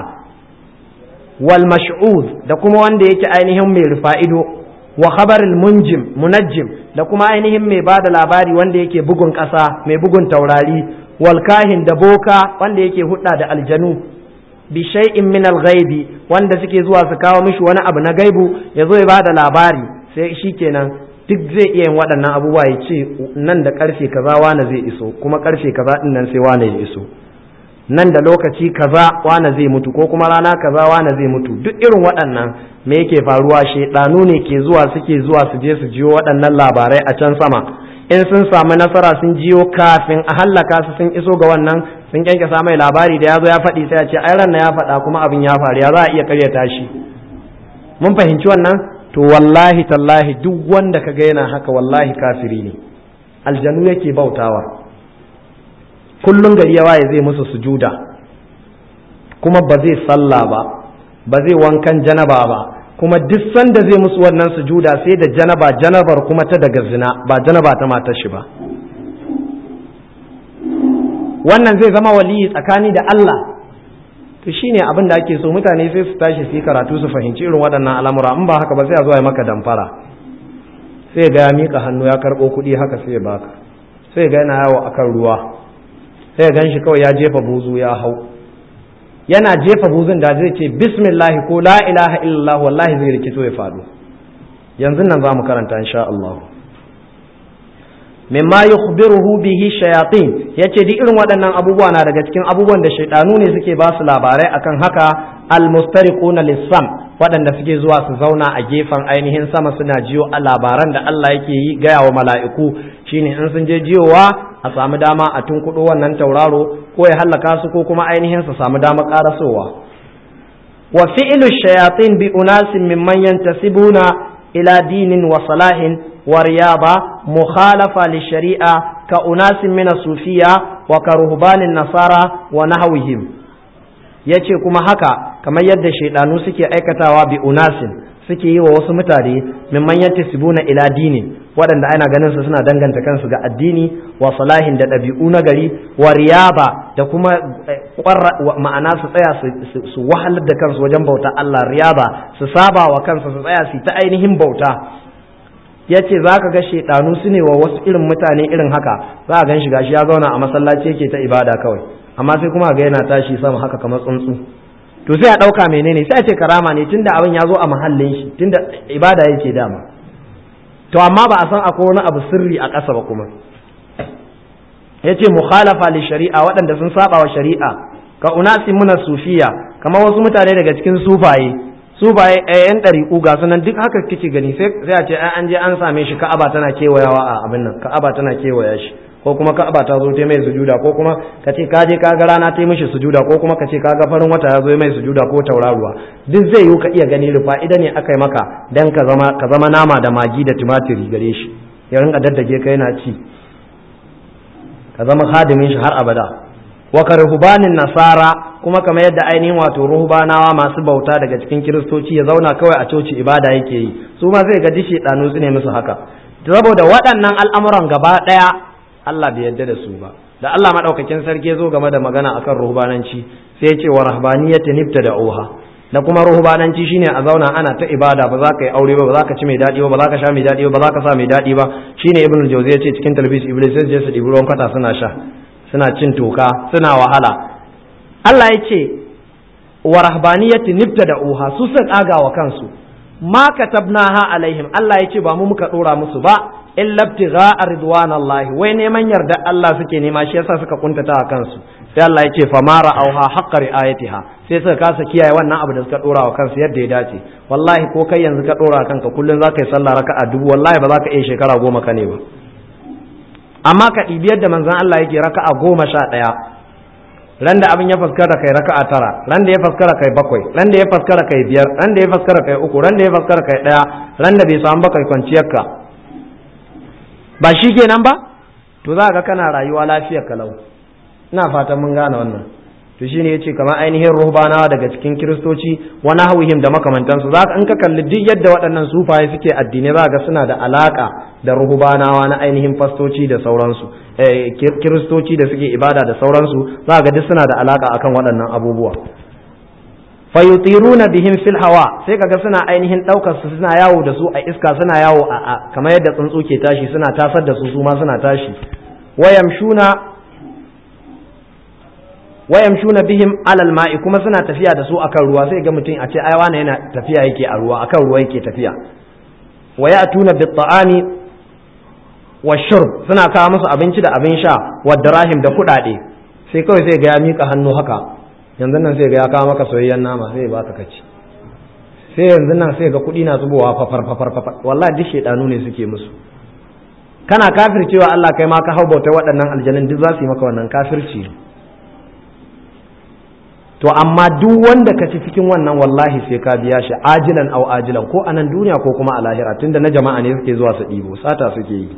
Wal mash'uz, da kuma wanda yake ainihin mai rufa'ido, wa khabaril munjim munajjim, da kuma ainihin mai bada labari wanda yake bugun ƙasa, mai bugun taurari. Wal kahin, da boka wanda yake hudda da aljanu. Bi shay'in min al-ghaibi, wanda suke zuwa su kawo mishi wani abu na gaibu ya zo ya bada labari, sai shikenan duk zai iya yin waɗannan abubuwa, ya ce nan da karfe kaza wane zai iso, kuma karfe kaza din nan sai wane ya iso, nan da lokaci kaza wane zai mutu, ko kuma rana kaza wane zai mutu. Duk irin waɗannan me yake faruwa? Shedanu ne ke zuwa suke zuwa su je su jiyo waɗannan labarai a can sama. In sun samu nasara sun jiyo kafin a hallaka su sun iso ga wannan, sun kyankyasa mai labari da ya zo ya faɗi sai a ce ai ran ya faɗa kuma abin ya faru, ya za a iya karyata shi. Mun fahimci wannan? to wallahi tallahi duk wanda kaga yana haka wallahi kafiri ne, aljanu yake bautawa, kullum gari ya waye zai musu sujuda, kuma ba zai sallah ba, ba zai wankan janaba ba, kuma duk sanda zai musu wannan sujuda sai da janaba, janabar kuma ta daga zina, ba janaba ta matar shi ba. Wannan zai zama waliyi tsakani da Allah. To shine abin da ake so, mutane sai su tashi su yi karatu su fahimci irin waɗannan al'amura, in ba haka ba sai a zo ya maka damfara, sai ga ya mika hannu ya karɓo kuɗi haka sai ya baka, sai ga yana yawo akan ruwa, sai gan shi kawai ya jefa buzu ya hau, yana jefa buzun da zai ce bismillah ko la ilaha illallah wallahi zai rikito ya faɗo. Yanzu nan za mu karanta insha Allah. mimma yukhbiruhu bihi shayatin, yace duk irin waɗannan abubuwa na daga cikin abubuwan da shaydanu ne suke ba su labarai akan haka, almustariquna lis-sam, waɗanda suke zuwa su zauna a gefen ainihin sama suna jiyo a labaran da Allah yake yi gaya wa mala'iku, shine in sun je jiyowa a samu dama a tunkuɗo wannan tauraro ko ya hallaka su ko kuma ainihin su samu dama ƙarasowa. Wa fi'lu shayatin bi unasin mimman yantasibuna ila dinin wa salahin wa riyaba mukhalafa li shari'a ka unasin min sufiya wa ka ruhbanin nasara wa nahwihim. Yace kuma haka kamar yadda shaydanu suke aikatawa bi unasin, suke yi wa wasu mutane mimman yantasibuna ila dinin, waɗanda ana ganin su suna danganta kansu ga addini, wa salahin da ɗabi'u na gari, wa riyaba da kuma ma'ana su tsaya su wahalar da kansu wajen bauta Allah, riyaba su saba wa kansu su tsaya su ta ainihin bauta. Yace za ka ga shaidanu su ne wa wasu irin mutane irin haka, za a gan shi gashi ya zauna a masallaci yake ta ibada kawai, amma sai kuma ga yana tashi sama haka kamar tsuntsu. To sai a ɗauka menene, sai a ce karama ne tunda abin ya zo a mahallin shi, tunda ibada yake dama. To amma ba a san akwai wani abu sirri a ƙasa ba kuma. Yace mukhalafa li shari'a, waɗanda sun saba wa shari'a, ka unasi muna sufiya, kamar wasu mutane daga cikin sufaye, sufaye yan ɗariƙu ga sunan duk haka kike gani, sai a ce an je an same shi Ka'aba tana kewayawa a abin nan, Ka'aba tana kewaya shi, ko kuma Ka'aba ta zo ta mai sujuda, ko kuma ka ce ka je ka ga rana ta mishi sujuda, ko kuma ka ce ka ga farin wata ya zo mai sujuda ko tauraruwa, duk zai yi ka iya gani rufa ida ne aka yi maka dan ka zama ka zama nama da magi da tumatiri gare shi, ya rinka daddage ka yana ci, ka zama hadimin shi har abada. Wa ka ruhbanin nasara, kuma kamar yadda ainihin wato ruhbanawa masu bauta daga cikin kiristoci ya zauna kawai a coci ibada yake yi, su ma zai ga dishi ɗanu su ne musu haka. Saboda waɗannan al'amuran gaba ɗaya Allah bai yarda da su ba. Da Allah madaukakin sarki zo game da magana akan ruhbananci sai ya ce wa rahbaniyatan ibtada'uha, da kuma ruhbananci shine a zauna ana ta ibada, ba za ka yi aure ba, ba za ka ci mai daɗi ba, ba za ka sha mai daɗi ba, ba za ka sa mai daɗi ba. Shine Ibn Jawzi ya ce cikin talbis Iblis sai je su ɗibi ruwan kwata suna sha, suna cin toka, suna wahala. Allah ya ce wa rahbaniyatan ibtada'uha, su suka kaga wa kansu, ma katabnaha alaihim, Allah ya ce ba mu muka dora musu ba, illa ibtigha'a ridwanallahi, wai neman yarda Allah suke nema, shi yasa suka kuntata a kansu. Sai Allah ya ce fa ma ra'auha haqqa ri'ayatiha, sai suka kasa kiyaye wannan abu da suka dora wa kansu yadda ya dace. Wallahi ko kai yanzu ka dora kanka kullun zaka yi sallah raka'a dubu, wallahi ba za ka iya shekara goma ka ne ba. Amma ka ɗibi yadda manzon Allah yake raka'a goma sha ɗaya, ran da abin ya faskara kai raka'a tara, ran da ya faskara kai bakwai, ran da ya faskara kai biyar, ran da ya faskara kai uku, ran da ya faskara kai ɗaya, ran da bai samu ba kai kwanciyarka, ba shi kenan ba? To za ga kana rayuwa lafiyar kalau. Ina fatan mun gane wannan. To shine yace kamar ainihin ruhbanawa daga cikin kiristoci wa nahwihim da makamantansu, za ka in ka kalli duk yadda waɗannan sufaye suke addini za ga suna da alaka da ruhbanawa na ainihin fastoci da sauransu, eh, kiristoci da suke ibada da sauransu, za ga duk suna da alaka akan waɗannan abubuwa. Fayutiruna bihim fil hawa, sai kaga suna ainihin daukar su suna yawo da su a iska, suna yawo a kamar yadda tsuntsu ke tashi, suna tasar da su su ma suna tashi. Wayamshuna wayamshuna bihim alal ma'i, kuma suna tafiya da su akan ruwa, sai ga mutum a ce ai wani yana tafiya yake a ruwa, akan ruwa yake tafiya. Wayatuna bit ta'ami washurb, suna kawo musu abinci da abin sha, wa dirahim da kuɗaɗe, sai kawai sai ga ya mika hannu haka, yanzu nan sai ga ya kawo maka soyayyen nama sai ba ka kaci, sai yanzu nan sai ga kuɗi na zubowa fafar fafar fafar. Wallahi duk shedanu ne suke musu. Kana kafircewa Allah kai ma ka hau bautar waɗannan aljanun, duk za su yi maka wannan kafirci. to amma duk wanda ka ci cikin wannan wallahi sai ka biya shi ajilan au ajilan, ko a nan duniya ko kuma a lahira, tunda na jama'a ne suke zuwa su ɗibo, sata suke yi.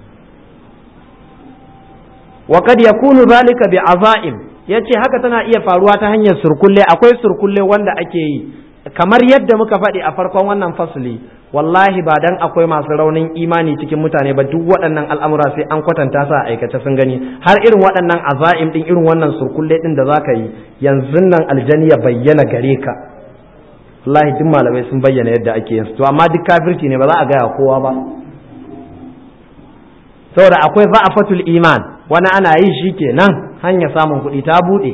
wa kad yakunu zalika bi azaim, yace haka tana iya faruwa ta hanyar surkulle. Akwai surkulle wanda ake yi kamar yadda muka faɗi a farkon wannan fasli, wallahi ba dan akwai masu raunin imani cikin mutane ba, duk waɗannan al'amura sai an kwatanta sa aikace sun gani. Har irin waɗannan azaim din, irin wannan surkulle din da zaka yi yanzu nan aljani ya bayyana gare ka, wallahi duk malamai sun bayyana yadda ake yin su. To amma duk kafirci ne, ba za a gaya kowa ba, saboda akwai za'afatul iman, wani ana yi shi kenan hanya samun kuɗi ta buɗe.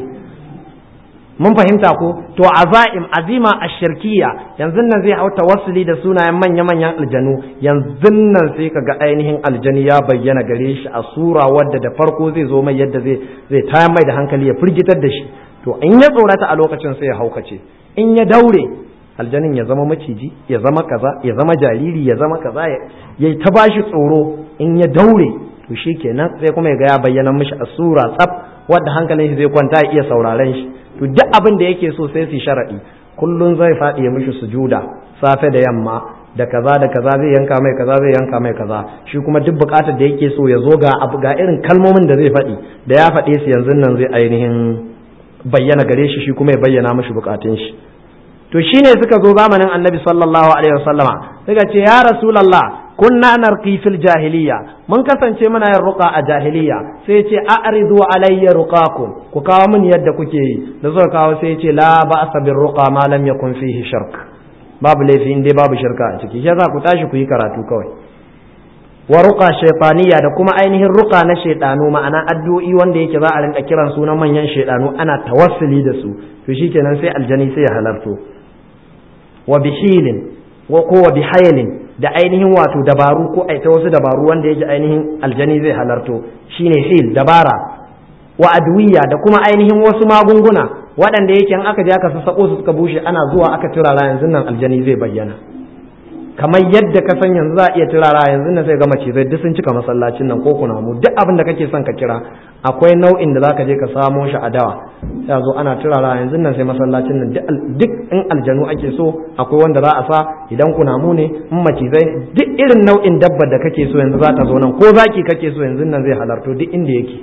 mun fahimta ko? To azaim, azima ashirkiya, yanzu nan zai hau tawassuli da sunayen manya-manyan aljanu, yanzu nan sai kaga ainihin aljani ya bayyana gare shi a sura wadda da farko zai zo mai yadda zai zai tayar mai da hankali, ya firgitar da shi. To in ya tsorata a lokacin sai ya haukace, in ya daure aljanin ya zama maciji, ya zama kaza, ya zama jariri, ya zama kaza, ya ta bashi tsoro. In ya daure to shikenan sai kuma ya ga ya bayyana mishi a sura tsaf wadda hankalin shi zai kwanta ya iya sauraren shi. To duk abin da yake so sai su sharadi, kullun zai faɗi ya mishi sujuda safe da yamma da kaza da kaza, zai yanka mai kaza, zai yanka mai kaza. Shi kuma duk bukatar da yake so ya zo ga abu, ga irin kalmomin da zai faɗi, da ya faɗe su yanzu nan zai ainihin bayyana gare shi, shi kuma ya bayyana mishi bukatun shi. To shine suka zo zamanin Annabi sallallahu alaihi wasallama suka ce ya Rasulullah, kunna narqi fil jahiliya, mun kasance muna yin ruqa a jahiliya. Sai ya ce a'ridu alayya ruqakum, ku kawo min yadda kuke yi. Da suka kawo sai ya ce la ba'sa bir ruqa ma lam yakun fihi shirk, babu laifi in dai babu shirka a ciki, shi za ku tashi ku yi karatu kawai. Wa ruqa shaytaniya, da kuma ainihin ruqa na shaytanu, ma'ana addu'o'i wanda yake za a rinka kiran sunan manyan shaytanu ana tawassuli da su. To shikenan sai aljani sai ya halarto. Wa bihilin wa ko wa bihayalin, da ainihin wato dabaru ko aita wasu dabaru wanda yake ainihin aljani zai halarto, shine hil, dabara. Wa adwiya, da kuma ainihin wasu magunguna waɗanda yake in aka je aka sassako su suka bushe, ana zuwa aka turara yanzu nan aljani zai bayyana. Kamar yadda ka san yanzu za a iya turara yanzu nan sai ga macizai duk sun cika masallacin nan ko kunamu, duk abin da kake son ka kira akwai nau'in da zaka je ka samo shi a dawa, sai zo ana turara yanzu nan sai masallacin nan duk in aljanu ake so akwai wanda za a sa, idan kunamu ne, in macizai, duk irin nau'in dabbar da kake so yanzu za ta zo nan, ko zaki kake so yanzu nan zai halarto duk inda yake.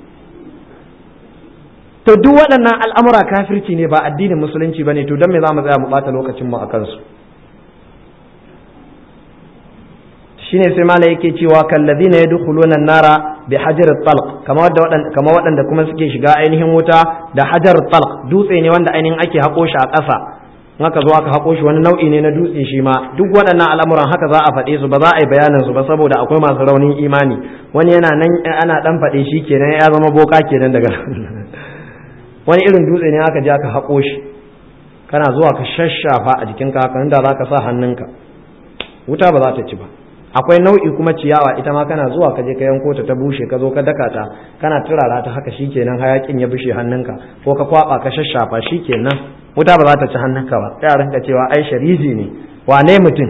To duk waɗannan al'amura kafirci ne, ba addinin musulunci bane. To dan me za mu tsaya mu bata lokacin mu akan su? shine sai mala yake cewa kallazina yadkhuluna an-nara bi hajar at-talq, kama wadanda kama wadanda kuma suke shiga ainihin wuta da hajar at-talq, dutse ne wanda ainihin ake hako shi a ƙasa, in aka zo aka hako shi wani nau'i ne na dutse shi ma. Duk waɗannan al'amuran haka za a faɗe su, ba za a yi bayanin su ba saboda akwai masu raunin imani. Wani yana nan ana dan faɗe shi kenan ya zama boka kenan daga wani irin dutse ne aka je aka hako shi, kana zuwa ka shashafa a jikinka haka, inda za ka sa hannunka wuta ba za ta ci ba. Akwai nau'i kuma ciyawa, ita ma kana zuwa ka je ka yanko ta ta bushe, ka zo ka daka ta, kana turara ta haka, shikenan hayakin ya bushe hannunka, ko ka kwaba ka shashafa, shikenan wuta ba za ta ci hannunka ba. Sai a rinka cewa ai sharizi ne, wane mutum.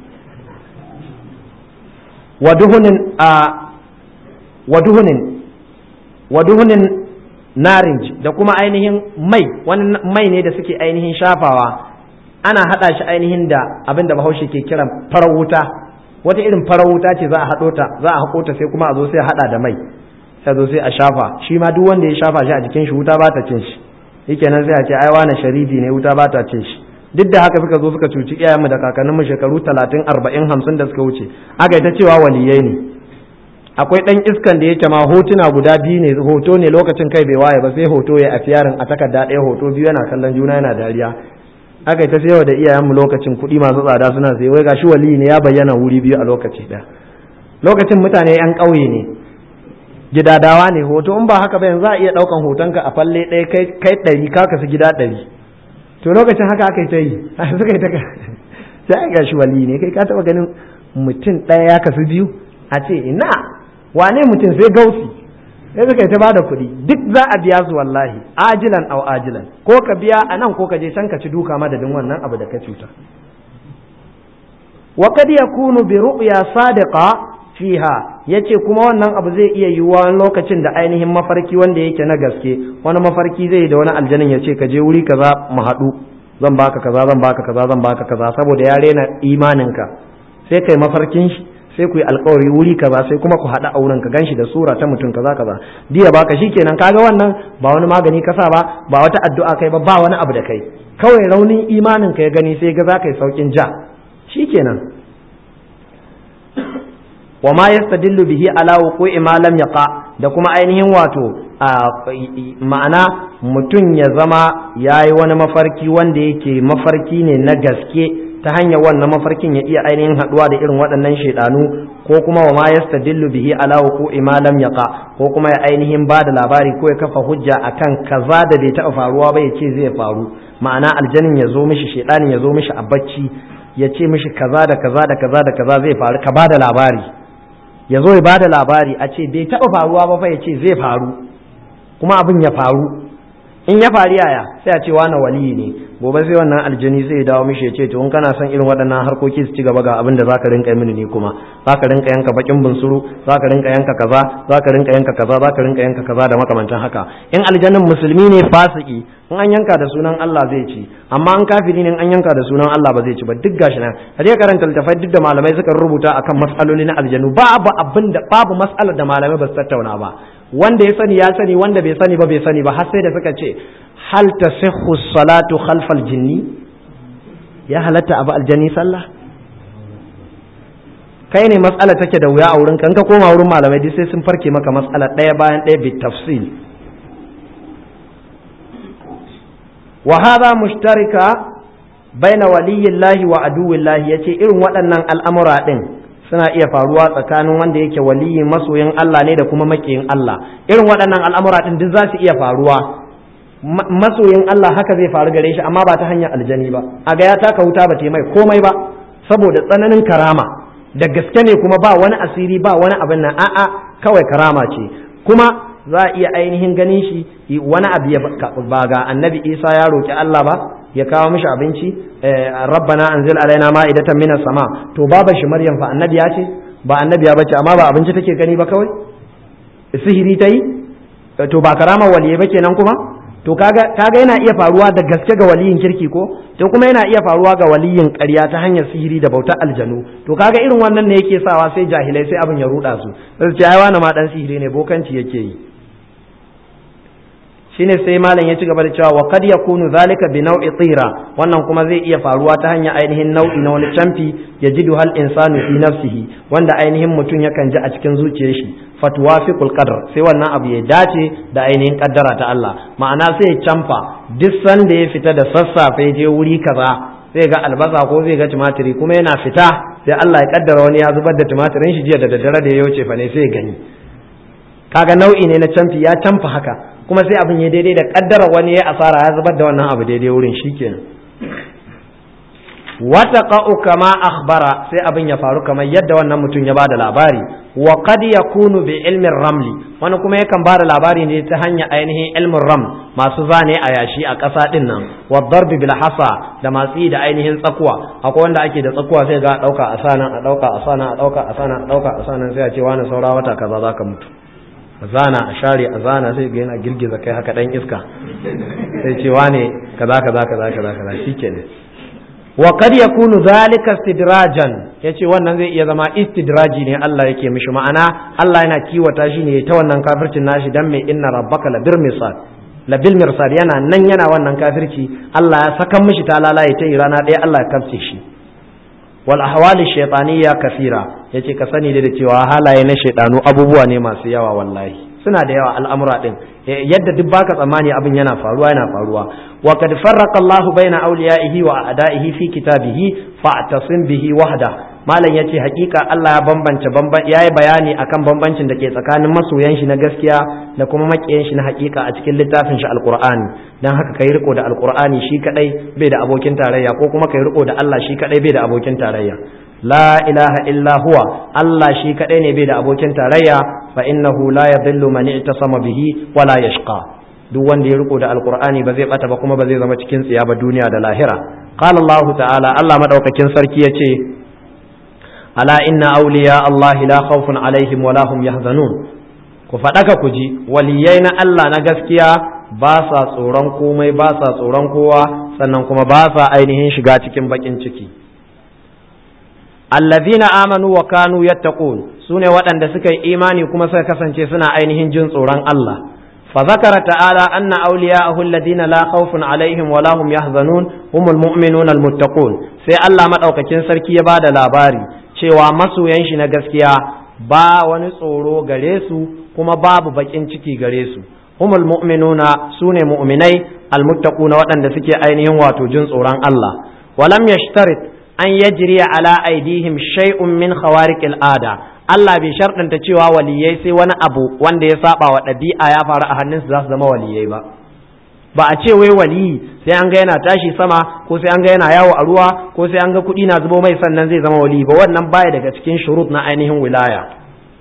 waduhunin a waduhunin waduhunin narinj, da kuma ainihin mai, wani mai ne da suke ainihin shafawa, ana hada shi ainihin da abin da Bahaushe ke kiran farar wuta. Wata irin farar wuta ce za a haɗo ta, za a haƙo ta sai kuma a zo sai a haɗa da mai, sai zo sai a shafa. Shi ma duk wanda ya shafa shi a jikin shi wuta ba ta cin shi, yake nan sai a ce ai wani sharifi ne, wuta ba ta cin shi. Duk da haka suka zo suka cuci iyayenmu da kakanninmu shekaru talatin arba'in hamsin da suka wuce, aka yi ta cewa waliyai ne. Akwai ɗan iskan da yake ma hotuna guda biyu ne, hoto ne lokacin kai bai waye ba, sai hoto ya a fiyarin a takarda ɗaya, hoto biyu yana kallon juna yana dariya. Aka yi ta sayawa da iyayenmu lokacin kuɗi masu tsada suna sai, wai gashi wali ne ya bayyana wuri biyu a lokaci ɗaya. Lokacin mutane yan ƙauye ne, gidadawa ne, hoto in ba haka ba yanzu za a iya ɗaukan hotonka a falle ɗaya kai kai ɗari ka kasu gida ɗari. To lokacin haka aka yi ta yi, suka yi ta ka sai gashi wali ne, kai ka taɓa ganin mutum ɗaya ya kasu biyu a ce ina wane mutum sai gausi, sai suka yi ta bada kuɗi, duk za a biya su wallahi, ajilan au ajilan, ko ka biya a nan ko ka je can ka ci duka madadin wannan abu da ka cuta. Wa kad yakunu bi ru'ya sadiqa fiha yace kuma wannan abu zai iya yiwuwa lokacin da ainihin mafarki wanda yake na gaske, wani mafarki zai da wani aljanin ya ce ka je wuri kaza mu haɗu, zan baka kaza zan baka kaza zan baka kaza, saboda ya rena imaninka sai kai mafarkin shi sai ku yi alkawari wuri kaza sai kuma ku haɗa auren ka ganshi da sura ta mutum kaza kaza diya baka shikenan. Kaga wannan ba wani magani kasa ba, ba wata addu'a kai ba, ba wani abu da kai, kawai raunin imaninka ya gani sai ga za ka yi saukin ja shikenan. wa ma yastadillu bihi ala wuqu'i ma lam yaqa, da kuma ainihin wato ma'ana mutum ya zama yayi wani mafarki wanda yake mafarki ne na gaske, ta hanyar wannan mafarkin ya iya ainihin haduwa da irin waɗannan shaidanu, ko kuma wa ma yastadillu bihi ala wuqu'i ma lam yaqa, ko kuma ya ainihin ba da labari ko ya kafa hujja akan kaza da bai taɓa faruwa ba ya ce zai faru, ma'ana aljanin ya zo mishi, shaidanin ya zo mishi a bacci ya ce mishi kaza da kaza da kaza da kaza zai faru, ka ba da labari, ya zo ya ba da labari a ce bai taɓa faruwa ba fa ya ce zai faru kuma abin ya faru. In ya faru yaya sai a ce wani waliyi ne, gobe sai wannan aljani zai dawo mishi ya ce to in kana son irin waɗannan harkoki su ci gaba ga abin da zaka rinka mini ne, kuma zaka rinka yanka bakin bunsuru, zaka rinka yanka kaza, zaka rinka yanka kaza, zaka rinka yanka kaza da makamantan haka. In aljanin musulmi ne fasiki, in an yanka da sunan Allah zai ci, amma an kafiri ne in an yanka da sunan Allah ba zai ci ba. Duk gashi nan har karanta littafai duk da malamai suka rubuta akan mas'aloli na aljanu, babu abin da babu mas'alar da malamai ba su tattauna ba. Wanda ya sani ya sani, wanda bai sani ba bai sani ba, har sai da suka ce hal tasihhu salatu khalfal jinni, ya halatta abu aljani sallah? Kai ne mas'ala take da wuya a wurin kan ka koma wurin malamai duk sai sun farke maka mas'ala ɗaya bayan ɗaya bi tafsil. wa hadha mushtarika baina waliyillahi wa aduwillahi, yace irin waɗannan al'amura din suna iya faruwa tsakanin wanda yake waliyin masoyin Allah ne da kuma makiyin Allah. Irin waɗannan al'amura din duk za su iya faruwa. Masoyin Allah haka zai faru gare shi, amma ba ta hanyar aljani ba, a ga ya taka wuta ba ta mai komai ba saboda tsananin karama, da gaske ne kuma ba wani asiri ba wani abin nan, a'a kawai karama ce. Kuma za a iya ainihin ganin shi wani abu ya ba ga annabi Isa ya roki Allah ba ya kawo mishi abinci, rabbana anzil alaina ma'idatan minas sama, to baba shi Maryam fa annabi ya ce ba annabi ya bace, amma ba abinci take gani ba, kawai sihiri ta yi, to ba karama waliye ba kenan kuma. To kaga kaga yana iya faruwa da gaske ga waliyin kirki ko, to kuma yana iya faruwa ga waliyin ƙarya ta hanyar sihiri da bautar aljanu. To kaga irin wannan ne yake sawa sai jahilai sai abin ya ruda su, sai ce ai wani ma dan sihiri ne, bokanci yake yi. Shine sai malam ya ci gaba da cewa wa qad yakunu zalika bi naw'i tira, wannan kuma zai iya faruwa ta hanyar ainihin nau'i na wani camfi yajidu hal insanu fi nafsihi, wanda ainihin mutum yakan ji a cikin zuciyar shi, fatwafiqul qadar, sai wannan abu ya dace da ainihin kaddara ta Allah. Ma'ana sai ya camfa duk sanda ya fita da sassafe je wuri kaza zai ga albasa ko zai ga tumatiri, kuma yana fita sai Allah ya kaddara wani ya zubar da tumatirin shi jiya da daddare da ya wuce fa ne sai ya gani. Kaga nau'i ne na camfi, ya camfa haka, kuma sai abin ya daidai da kaddara wani ya asara ya zubar da wannan abu daidai wurin, shikenan. wata qa'u kama akhbara, sai abin ya faru kamar yadda wannan mutum ya bada labari. Wa qad yakunu bi ilmin ramli, wani kuma yakan bada labari ne ta hanyar ainihin ilmin ram, masu zane a yashi a ƙasa din nan, wa darbi bil hasa, da masu yi da ainihin tsakuwa. Akwai wanda ake da tsakuwa sai ga dauka a sana a dauka a sana a dauka a sana a dauka a sana, sai a ce wani saura wata kaza zaka mutu, a zana a share a zana, sai ga yana girgiza kai haka dan iska, sai ce wane kaza kaza kaza kaza kaza, shikenan. wa kad yakunu zalika istidrajan, yace wannan zai iya zama istidraji ne Allah yake mishi, ma'ana Allah yana kiwata shi ne ta wannan kafircin nashi, dan mai inna rabbaka labir mirsad, labil mirsad, yana nan yana wannan kafirci, Allah ya saka mishi ta lalaye ta rana ɗaya Allah ya kafce shi. wal ahwali shaytaniyya kathira, yace ka sani da cewa halaye na shaytanu abubuwa ne masu yawa, wallahi suna da yawa al'amura din, yadda duk baka tsammani abin yana faruwa yana faruwa. wa kad farraqa Allah baina awliyaihi wa a'da'ihi fi kitabihi fa'tasim bihi wahda, malam yace hakika Allah ya bambance bamban yayi bayani akan bambancin da ke tsakanin masoyan shi na gaskiya da kuma makiyan shi na hakika a cikin littafin shi alqur'ani. Dan haka kai riko da alqur'ani shi kadai bai da abokin tarayya, ko kuma kai riko da Allah shi kadai bai da abokin tarayya. la ilaha illa huwa, Allah shi kadai ne bai da abokin tarayya. fa innahu la yadhillu man i'tasama bihi wa la yashqa, duk wanda ya riko da alqur'ani ba zai bata ba kuma ba zai zama cikin tsiya ba duniya da lahira. qala Allah ta'ala, Allah madaukakin sarki yace ala inna awliya Allah la khawfun alaihim wa lahum yahzanun ku faɗaka ku ji waliyai na Allah na gaskiya ba sa tsoron komai ba sa tsoron kowa sannan kuma ba sa ainihin shiga cikin bakin ciki allazina amanu wa kanu yattaqun sune waɗanda suka yi imani kuma suka kasance suna ainihin jin tsoron Allah fa zakara ta'ala anna awliya'ahu alladhina la khawfun alaihim wa lahum yahzanun humul mu'minuna almuttaqun sai Allah madaukakin sarki ya bada labari cewa masoyan shi na gaskiya ba wani tsoro gare su kuma babu bakin ciki gare su humul mu'minuna sune mu'minai almuttaquna waɗanda suke ainihin wato jin tsoron Allah walam yashtarit an yajriya ala aidihim shay'un min khawariqil ada Allah bai sharɗanta cewa waliyai sai wani abu wanda ya saba wa ɗabi'a ya faru a hannunsu za su zama waliyai ba ba a ce wai waliyi sai an ga yana tashi sama ko sai an ga yana yawo a ruwa ko sai an ga kuɗi na zubo mai sannan zai zama waliyi ba wannan baya daga cikin shurut na ainihin wilaya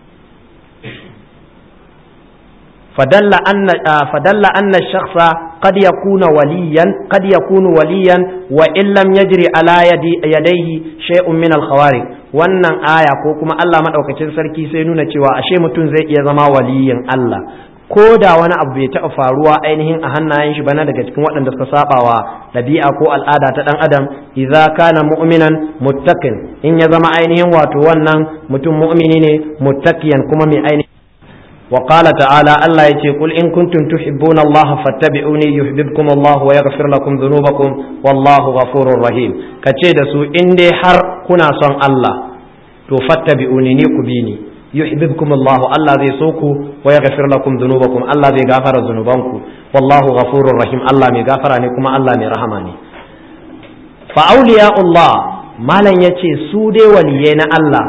فدل أن فدل أن الشخص قد يكون وليا قد يكون وليا وإن لم يجري على يدي يديه شيء من الخوارق wannan aya ko kuma Allah madaukakin sarki sai nuna cewa ashe mutum zai iya zama waliyin Allah ko da wani abu bai taɓa faruwa ainihin a hannayen shi bana daga cikin waɗanda suka sabawa ɗabi'a ko al'ada ta ɗan adam idza kana mu'minan muttaqin in ya zama ainihin wato wannan mutum mu'mini ne muttaqiyan kuma mai ainihin وقال تعالى الله يتي قل إن كنتم تحبون الله فاتبعوني يحببكم الله ويغفر لكم ذنوبكم والله غفور رحيم كتشيد سو إن دي حر كنا صن الله تو فاتبعوني نيكو بيني يحببكم الله الله ذي سوكو ويغفر لكم ذنوبكم الله ذي غفر ذنوبكم والله غفور رحيم الله مي غفر عنكم الله مي رحماني فأولياء الله ما لن يتي سودي وليين الله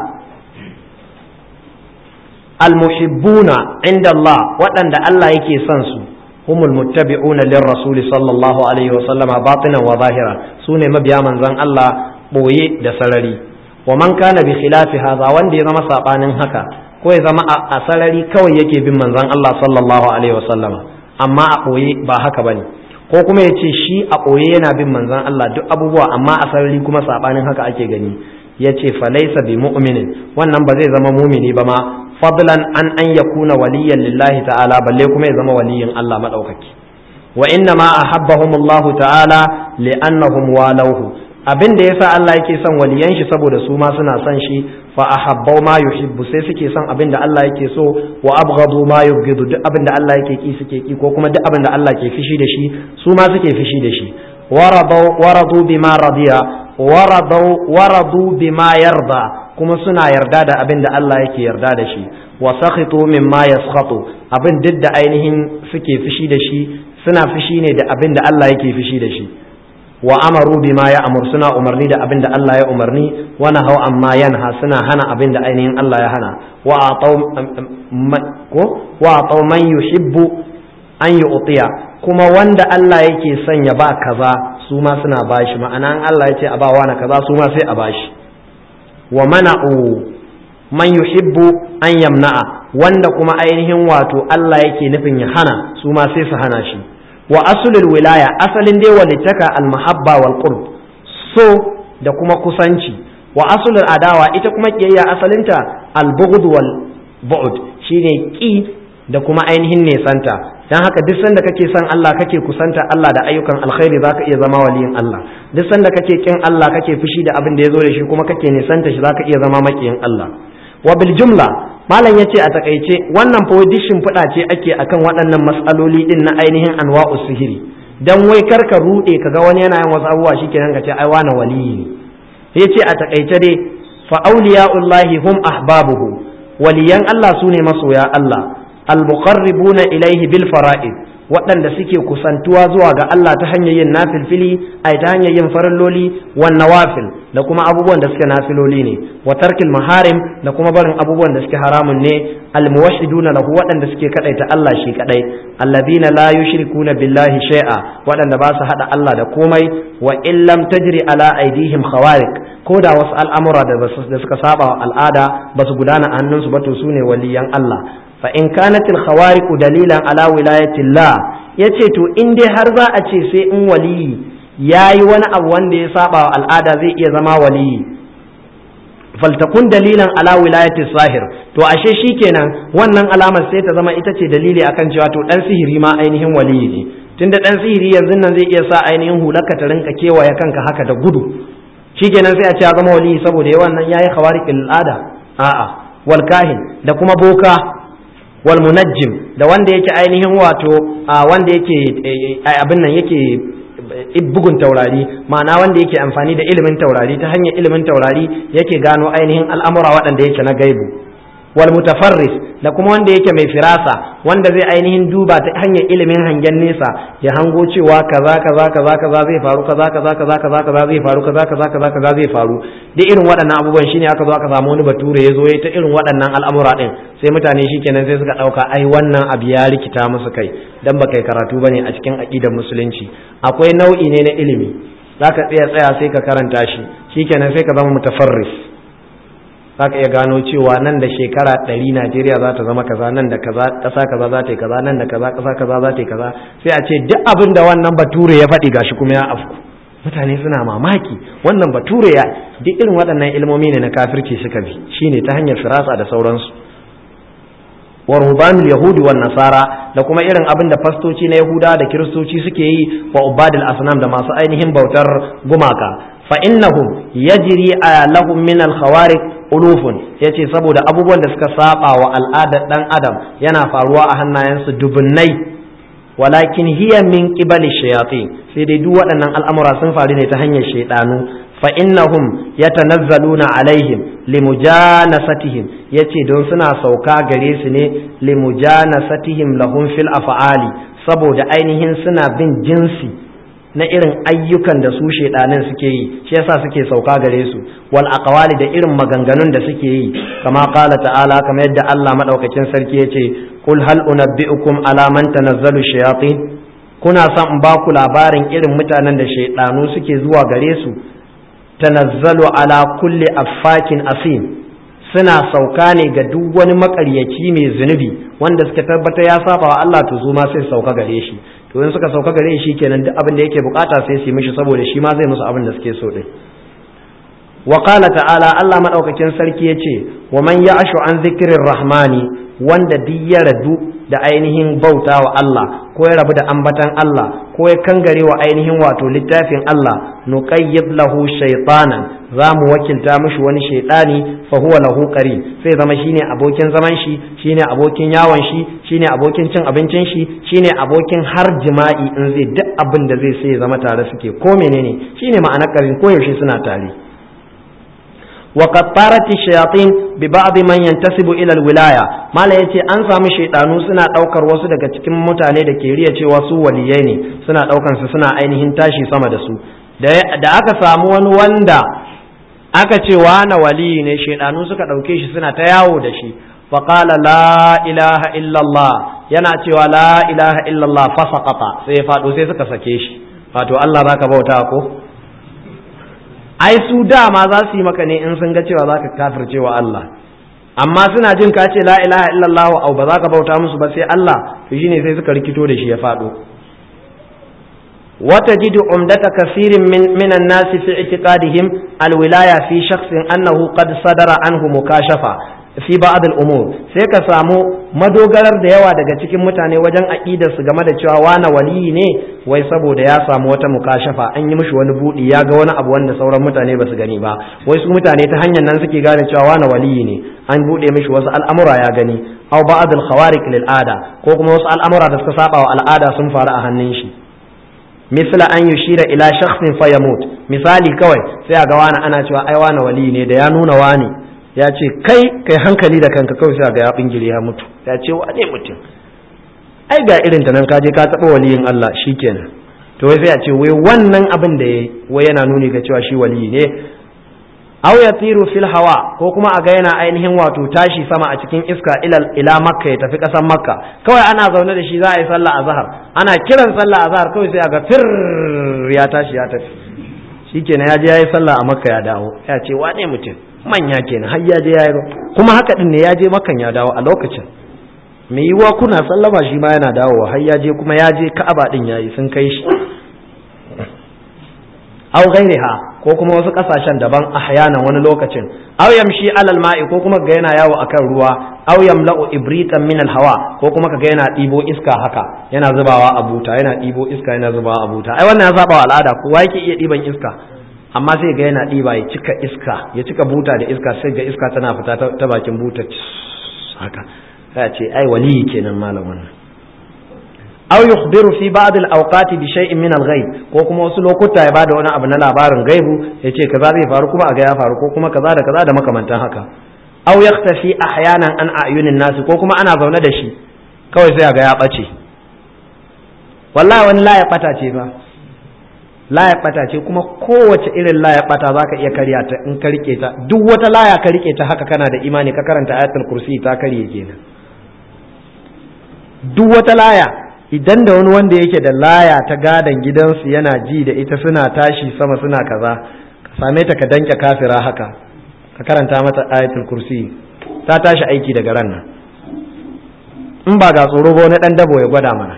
almuhibbuna inda Allah waɗanda Allah yake son su humul muttabi'una lirrasul sallallahu alaihi wa sallama batinan wa zahira sune mabiya manzon Allah boye da sarari wa man kana bi khilafi hadha wanda ya zama sabanin haka ko ya zama a sarari kawai yake bin manzon Allah sallallahu alaihi wa sallama amma a boye ba haka bane ko kuma ya ce shi a boye yana bin manzon Allah duk abubuwa amma a sarari kuma sabanin haka ake gani ya ce falaisa bi mu'minin wannan ba zai zama mumini ba ma fadlan an an yakuna waliyan lillahi ta'ala balle kuma ya zama waliyin Allah madaukaki wa inna ma ahabbahum Allah ta'ala li'annahum walawhu abin da yasa Allah yake son waliyan shi saboda su ma suna son shi fa ahabbu ma yuhibbu sai suke son abin da Allah yake so wa abghadu ma yubghidu duk abin da Allah yake ki suke ki ko kuma duk abin da Allah ke fishi da shi su ma suke fishi da shi waradu waradu bima radiya waradu bima yarda kuma suna yarda da abin da Allah yake yarda da shi wa sakhitu mimma yaskhatu abin duk da ainihin suke fishi da shi suna fishi ne da abin da Allah yake fishi da shi wa amaru bima ya amur suna umarni da abin da Allah ya umarni wa nahaw amma yanha suna hana abin da ainihin Allah ya hana wa ataw ko wa ataw man yuhibbu an yu'tiya kuma wanda Allah yake son ya ba kaza su ma suna bashi ma'ana Allah ya ce a ba wani kaza su ma sai a bashi wa mana'u man yuhibbu an yamna'a wanda kuma ainihin wato Allah yake nufin ya hana su ma sai su hana shi wa aslul wilaya asalin dai walittaka al mahabba wal qurb so da kuma kusanci wa aslul adawa ita kuma kiyayya asalinta al bughd wal bu'd shine ki da kuma ainihin nesanta dan haka duk sanda kake son Allah kake kusanta Allah da ayyukan alkhairi zaka iya zama waliyin Allah duk sanda kake kin Allah kake fushi da abin da yazo da shi kuma kake nisanta shi zaka iya zama makiyin Allah wa bil jumla malam yace a takaice wannan fa dishin fada ce ake akan waɗannan mas'aloli din na ainihin anwa'us sihiri dan wai karka rude kaga wani yana yin wasu abubuwa shikenan ka ce ai wani waliyi ne yace a takaice dai fa awliya'ullahi hum ahbabuhu waliyan Allah sune masoya Allah al-muqarribuna ilayhi bil fara'id waɗanda suke kusantuwa zuwa ga Allah ta hanyar yin nafilfili ai ta hanyar yin faralloli wan nawafil da kuma abubuwan da suke nafiloli ne wa tarkil maharim da kuma barin abubuwan da suke haramun ne al-muwahhiduna lahu waɗanda suke kadaita Allah shi kadai alladhina la yushrikuna billahi shay'a waɗanda ba su hada Allah da komai wa in lam tajri ala aidihim khawariq ko da wasu al'amura da suka saba al'ada ba su gudana a hannunsu ba to sune waliyan Allah fa in kanatil khawariqu dalilan ala wilayatillah yace to in dai har za a ce sai in waliyi yayi wani abu wanda ya saba wa al'ada zai iya zama waliyi faltakun dalilan ala wilayati sahir, to ashe shikenan wannan alamar sai ta zama ita ce dalili akan cewa to dan sihiri ma ainihin waliyi ne, tunda dan sihiri yanzu nan zai iya sa ainihin hularka ta rinka kewaye kanka haka da gudu, shikenan sai a ce ya zama waliyi saboda yawan nan yayi khawariqil al'ada. A'a, wal kahin da kuma boka, wal munajjim da wanda yake ainihin wato wanda yake abin nan yake bugun taurari, ma'ana wanda yake amfani da ilimin taurari, ta hanyar ilimin taurari yake gano ainihin al'amura waɗanda yake na gaibu. Wal mutafarris da kuma wanda yake mai firasa, wanda zai ainihin duba ta hanyar ilimin hangen nesa ya hango cewa kaza kaza kaza kaza zai faru, kaza kaza kaza kaza kaza zai faru, kaza kaza kaza kaza zai faru. Da irin waɗannan abubuwan shine aka zo aka samu wani bature ya zo ya ta irin waɗannan al'amura din, sai mutane shikenan sai suka ɗauka ai wannan abu ya rikita musu kai dan ba kai karatu bane a cikin aqidar musulunci. Akwai nau'i ne na ilimi, zaka tsaya tsaya sai ka karanta shi, shikenan sai ka zama mutafarris. za ka iya gano cewa nan da shekara ɗari Najeriya za ta zama kaza, nan da kaza ƙasa kaza za ta yi kaza, nan da kaza ƙasa kaza za ta yi kaza, sai a ce duk abin da wannan bature ya faɗi gashi kuma ya afku. Mutane suna mamaki, wannan bature ya duk irin waɗannan ilmomi ne na kafirci suka bi, shine ta hanyar firasa da sauransu. wa rubanul yahudi wan nasara da kuma irin abin da fastoci na yahuda da kiristoci suke yi wa ubadil asnam da masu ainihin bautar gumaka. fa innahum yajri lahum min al khawariq ulufun, yace saboda abubuwan da suka saba wa al'adar dan adam yana faruwa a hannayensu dubunnai, walakin hiya min qibali shayatin, sai dai duk waɗannan al'amura sun faru ne ta hanyar shaydanu. fa innahum yatanazzaluna alaihim limujanasatihim, yace don suna sauka gare su ne limujanasatihim lahum fil af'ali, saboda ainihin suna bin jinsi na irin ayyukan da su shedanin suke yi, shi yasa suke sauka gare su, wal aqwali da irin maganganun da suke yi, kama qala ta'ala, kama yadda Allah madaukakin sarki yace qul hal unabbiukum ala man tanazzalu shayatin, kuna son in ba ku labarin irin mutanen da shedanu suke zuwa gare su, tanazzalu ala kulli affakin asim, suna sauka ne ga duk wani makaryaci mai zunubi wanda suka tabbata ya saba wa Allah, to su ma sai sauka gare shi, to in suka sauka gare shi kenan duk abin da yake bukata sai su yi mishi, saboda shi ma zai musu abin da suke so din. wa qala ta'ala, Allah madaukakin sarki yace wa man ya'ashu an zikrir rahmani, wanda duk ya radu da ainihin bauta wa Allah, ko ya rabu da ambatan Allah, ko ya kangare wa ainihin wato littafin Allah, nuqayyid lahu shaytanan, za mu wakilta mishi wani shaytani, fa huwa lahu qarin, sai zama shine abokin zaman shi, shine abokin yawon shi, shine abokin cin abincin shi, shine abokin har jima'i in zai duk abin da zai sai zama tare suke, ko menene shine ma'anar qarin, ko yaushe suna tare. وقد طارت الشياطين ببعض من ينتسب الى الولايه، mala yace an samu shaydanu suna daukar wasu daga cikin mutane da ke riya cewa su waliyai ne, suna daukan su suna ainihin tashi sama da su. Da aka samu wani wanda aka ce wani waliyi ne, shaydanu suka dauke shi suna ta yawo da shi, fa qala la ilaha illa Allah, yana cewa la ilaha illa Allah, fa saqata, sai ya fado, sai suka sake shi. Wato Allah zaka bauta ko? ai su dama za su yi maka ne in sun ga cewa za ka kafircewa Allah, amma suna jin ka ce la ilaha illallah au ba za ka bauta musu ba sai Allah, to shine sai suka rikito da shi ya faɗo. وتجد عمدة كثير من من الناس في اعتقادهم الولاية في شخص أنه قد صدر عنه مكاشفة fi ba'd al-umur, sai ka samu madogarar da yawa daga cikin mutane wajen aqidar su game da cewa wani waliyi ne, wai saboda ya samu wata mukashafa, an yi mishi wani budi, ya ga wani abu wanda sauran mutane ba su gani ba, wai su mutane ta hanyar nan suke gane cewa wani waliyi ne, an bude mishi wasu al'amura ya gani, aw ba'd al-khawariq lil ada, ko kuma wasu al'amura da suka saba wa al'ada sun faru a hannun shi. misla an yushira ila shakhsin fayamut, misali kawai sai a ga wani ana cewa ai wani waliyi ne, da ya nuna wani ya ce kai kai hankali da kanka, kawai sai ga ya bingire ya mutu, ya ce wane mutum, ai ga irin ta nan ka je ka taba waliyin Allah shikenan, to wai sai a ce wai wannan abin da yayi wai yana nuni ga cewa shi waliyi ne. aw yatiru fil hawa, ko kuma a ga yana ainihin wato tashi sama a cikin iska ila ila makka, ya tafi kasan makka, kawai ana zaune da shi za a yi sallah azhar, ana kiran sallah azhar kawai sai a ga fir ya tashi ya tafi, shikenan ya je ya yi sallah a makka ya dawo, ya ce wane mutum, manya kenan, har ya je ya yi, kuma haka din ne ya je makan ya dawo a lokacin, mai yiwuwa kuna sallama shi ma yana dawowa, har ya je kuma ya je ka'aba din yayi sun kai shi. aw ghairiha, ko kuma wasu kasashen daban ahyanan wani lokacin aw yamshi alal ma'i ko kuma ga yana yawo akan ruwa aw yamla'u ibritan min al hawa ko kuma kaga yana ɗibo iska haka yana zubawa a buta yana ɗibo iska yana zubawa a buta ai wannan ya saba wa al'ada kowa yake iya ɗiban iska amma sai ga yana ɗiba ya cika iska ya cika buta da iska sai ga iska tana fita ta bakin buta haka sai a ce ai waliyi kenan malamin aw yukhbiru fi ba'd al-awqati bi shay'in min al-ghaib ko kuma wasu lokuta ya bada wani abu na labarin gaibu yace kaza zai faru kuma a ga ya faru ko kuma kaza da kaza da makamantan haka aw yaktafi ahyanan an a'yunin nas ko kuma ana zaune da shi kawai sai a ga ya bace wallahi wani la ya bata ce fa la ya bata ce kuma kowace irin la ya bata zaka iya karya ta in ka rike ta duk wata laya ka rike ta haka kana da imani ka karanta ayatul kursi ta karye kenan duk wata laya idan da wani wanda yake da laya ta gadan gidansu yana ji da ita suna tashi sama suna kaza ka same ta ka danke kafira haka ka karanta mata ayatul kursi ta tashi aiki daga ran nan in ba ga tsoro ba wani dan dabo ya gwada mana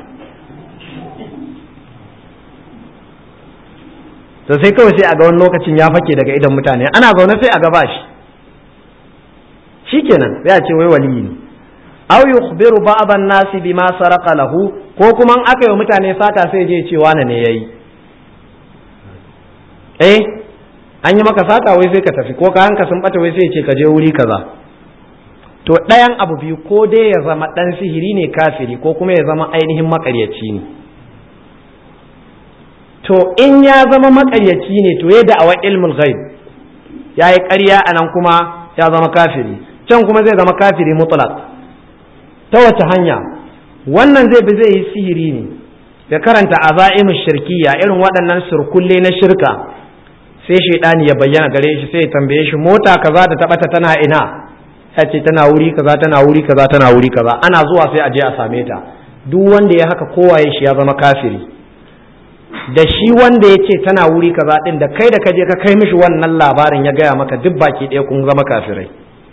to sai kawai sai a ga wani lokacin ya fake daga idan mutane ana zaune sai a ga bashi shikenan sai a ce wai waliyi ne aw yukhbiru ba'd an-nasi bima saraqa lahu ko kuma an aka yi mutane sata sai je ce wani ne yayi eh an yi maka sata wai sai ka tafi ko ka hanka sun bata wai sai ce ka je wuri kaza to ɗayan abu biyu ko dai ya zama dan sihiri ne kafiri ko kuma ya zama ainihin makaryaci ne to in ya zama makaryaci ne to ya da'awa ilmul ghaib yayi ƙarya anan kuma ya zama kafiri can kuma zai zama kafiri mutlaq ta wace hanya wannan zai bi zai yi sihiri ne ya karanta azaimu shirkiya irin waɗannan surkulle na shirka sai shaidani ya bayyana gare shi sai ya tambaye shi mota kaza da tabata tana ina ya ce tana wuri kaza tana wuri kaza tana wuri kaza ana zuwa sai a je a same ta duk wanda ya haka kowaye shi ya zama kafiri da shi wanda ya ce tana wuri kaza din da kai da ka je ka kai mishi wannan labarin ya gaya maka duk baki ɗaya kun zama kafirai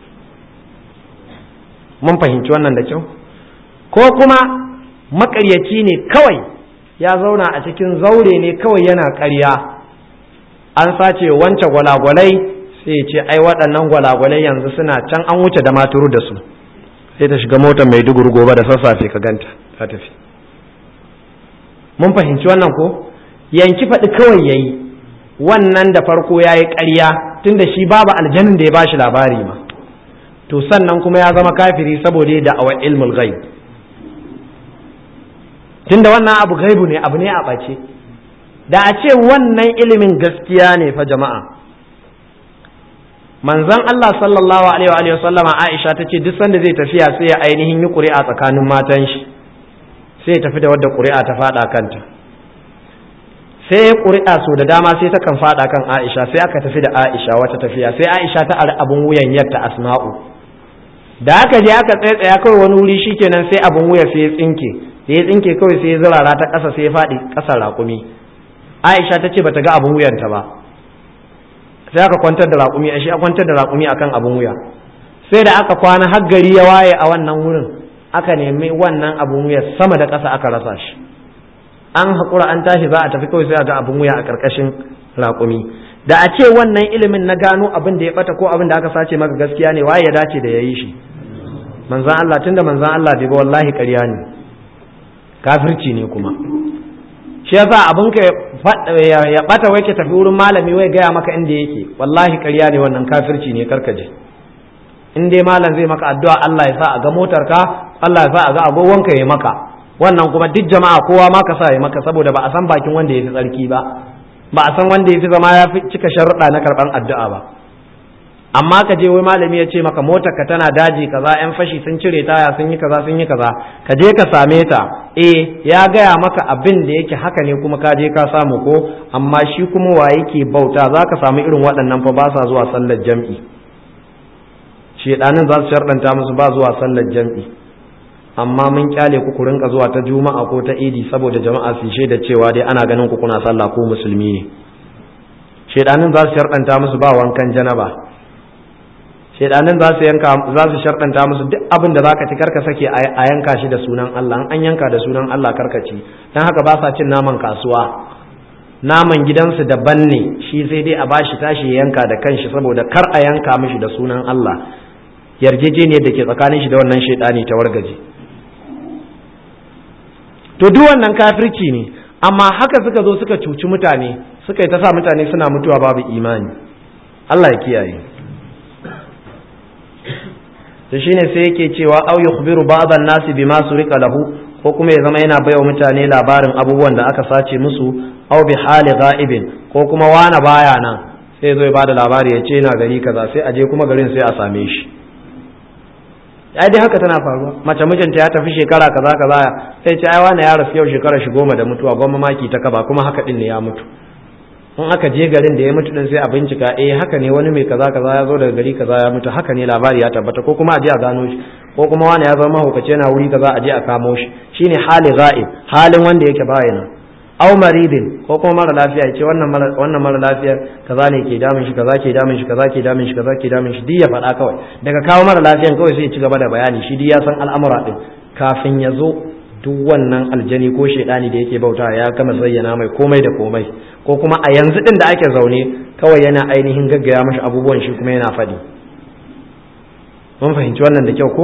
mun fahimci wannan da kyau ko kuma makaryaci ne kawai ya zauna a cikin zaure ne kawai yana ƙarya an sace wance gwalagwalai sai ya ce ai waɗannan gwalagwalai yanzu suna can an wuce da maturu da su sai ta shiga motar mai duguru gobe da sassafe ka ganta ta tafi mun fahimci wannan ko yanki faɗi kawai yayi wannan da farko yayi ƙarya tunda shi babu aljannin da ya bashi labari ma to sannan kuma ya zama kafiri saboda da awa ilmul ghaib tunda wannan abu gaibu ne abu ne a bace da a ce wannan ilimin gaskiya ne fa jama'a manzon Allah sallallahu alaihi wa sallama Aisha tace duk sanda zai tafiya sai ya ainihin yi ƙuri'a tsakanin matan shi sai ya tafi da wadda ƙuri'a ta fada kanta sai ƙuri'a so da dama sai ta kan fada kan Aisha sai aka tafi da Aisha wata tafiya sai Aisha ta ari abun wuyan yarta Asma'u da aka je aka tsaya kawai wani wuri shikenan sai abun wuya sai ya tsinke sai ya tsinke kawai sai ya zurara ta ƙasa sai ya faɗi ƙasar raƙumi Aisha ta ce bata ga abun wuyanta ba sai aka kwantar da raƙumi ashe aka kwantar da raƙumi akan abun wuya sai da aka kwana har gari ya waye a wannan wurin aka nemi wannan abun wuya sama da ƙasa aka rasa shi an haƙura an tashi za a tafi kawai sai a ga abun wuya a ƙarƙashin raƙumi da a ce wannan ilimin na gano abin da ya bata ko abin da aka sace maka gaskiya ne waye ya dace da yayi shi manzon Allah tunda manzon Allah bai ba wallahi ƙarya ne kafirci ne kuma shi yasa abin ka ya bata wai ke tafi wurin malami wai gaya maka inda yake wallahi ƙarya ne wannan kafirci ne karkaje in dai malam zai maka addu'a Allah ya sa a ga motarka Allah ya sa a ga agogonka ya maka wannan kuma duk jama'a kowa ma ka sa ya maka saboda ba a san bakin wanda ya fi tsarki ba ba a san wanda ya fi zama ya fi cika sharuɗa na karɓan addu'a ba amma ka je wai malami ya ce maka motar ka tana daji kaza yan fashi sun cire taya sun yi kaza sun yi kaza ka je ka same ta eh ya gaya maka abin da yake haka ne kuma ka je ka samu ko amma shi kuma wa yake bauta za ka samu irin waɗannan fa ba sa zuwa sallar jam'i shedanin za su sharɗanta musu ba zuwa sallar jam'i amma mun kyale ku ku rinka zuwa ta juma'a ko ta idi saboda jama'a su shaida cewa dai ana ganin ku kuna sallah ko musulmi ne shedanin za su sharɗanta musu ba wankan janaba shedanin za su yanka za su sharɗanta musu duk abin da zaka ci karka sake a yanka shi da sunan Allah an yanka da sunan Allah karka ci dan haka ba sa cin naman kasuwa naman gidansu daban ne, shi sai dai a bashi tashi ya yanka da kanshi saboda kar a yanka mishi da sunan Allah, yarjejeniyar da ke tsakanin shi da wannan shaidani ta wargaje. To duk wannan kafirci ne, amma haka suka zo suka cuci mutane, suka yi ta sa mutane suna mutuwa babu imani. Allah ya kiyaye. To shine sai yake cewa au yukhbiru ba'd an-nasi bima surika lahu, ko kuma ya zama yana baiwa mutane labarin abubuwan da aka sace musu, au bi hali ghaibin, ko kuma wani baya nan sai zo ya bada labari ya ce yana gari kaza, sai aje kuma garin sai a same shi. ai dai haka tana faruwa, mace mijinta ya tafi shekara kaza kaza sai ce ai wani ya rasu yau shekara shi goma da mutuwa, gwamma maki ta kaba, kuma haka din ne ya mutu. in aka je garin da ya mutu din sai a bincika, eh haka ne wani mai kaza kaza ya zo daga gari kaza ya mutu, haka ne labari ya tabbata, ko kuma a je a gano shi, ko kuma wani ya zama mahaukaci yana wuri kaza a je a kamo shi. Shine hali ghaib, halin wanda yake baya nan. Aw maridin, ko kuma mara lafiya ya ce wannan mara wannan mara lafiya kaza ne ke damun shi, kaza ke damun shi, kaza ke damun shi, kaza ke damun shi, duk ya faɗa kawai. Daga kawo mara lafiyan kawai sai ya ci gaba da bayani, shi duk ya san al'amura din kafin ya zo. Duk wannan aljani ko shaidani da yake bauta ya gama zayyana mai komai da komai, ko kuma a yanzu din da ake zaune kawai yana ainihin gaggaya mashi abubuwan shi kuma yana faɗi. Mun fahimci wannan da kyau ko?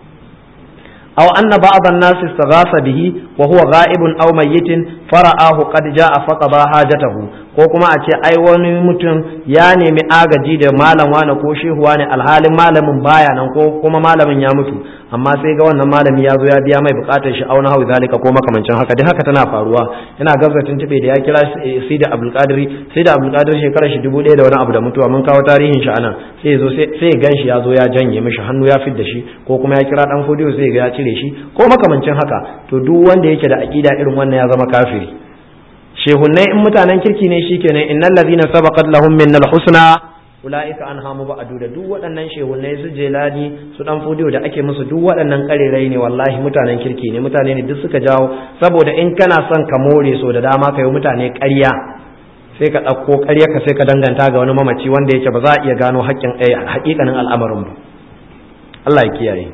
aw anna ba'd an-nas istaghasa bihi wa huwa ghaibun aw mayyitin fara'ahu qad ja'a faqada hajatahu, ko kuma a ce ai wani mutum ya nemi agaji da malam wani ko shehu wani alhalin malamin baya nan, ko kuma malamin ya mutu amma sai ga wannan malami ya zo ya biya mai bukatar shi auna hawi zalika ko makamancin haka. Duk haka tana faruwa. Yana gazzatin tibe da ya kira Sayyid Abdul Qadir, Sayyid Abdul Qadir shekarar shi dubu ɗaya da wani abu da mutuwa, mun kawo tarihin shi anan, sai zo sai ya ganshi ya zo ya janye mishi hannu ya fidda shi, ko kuma ya kira dan fodiyo sai ga ya cire shi ko makamancin haka. To duk wanda yake da aqida irin wannan ya zama kafiri. Shehunnai in mutanen kirki ne shikenan, innal ladina sabaqat lahum minnal husna ulaika anha mubadu, da duk waɗannan shehunnai su jelani su dan fodiyo da ake musu duk waɗannan karerai ne, wallahi mutanen kirki ne, mutane ne duk suka jawo. Saboda in kana son ka more so da dama kai mutane ƙarya, sai ka ɗauko ƙarya ka sai ka danganta ga wani mamaci wanda yake ba za a iya gano haƙƙin haƙiƙanin al'amarin ba. Allah ya kiyaye.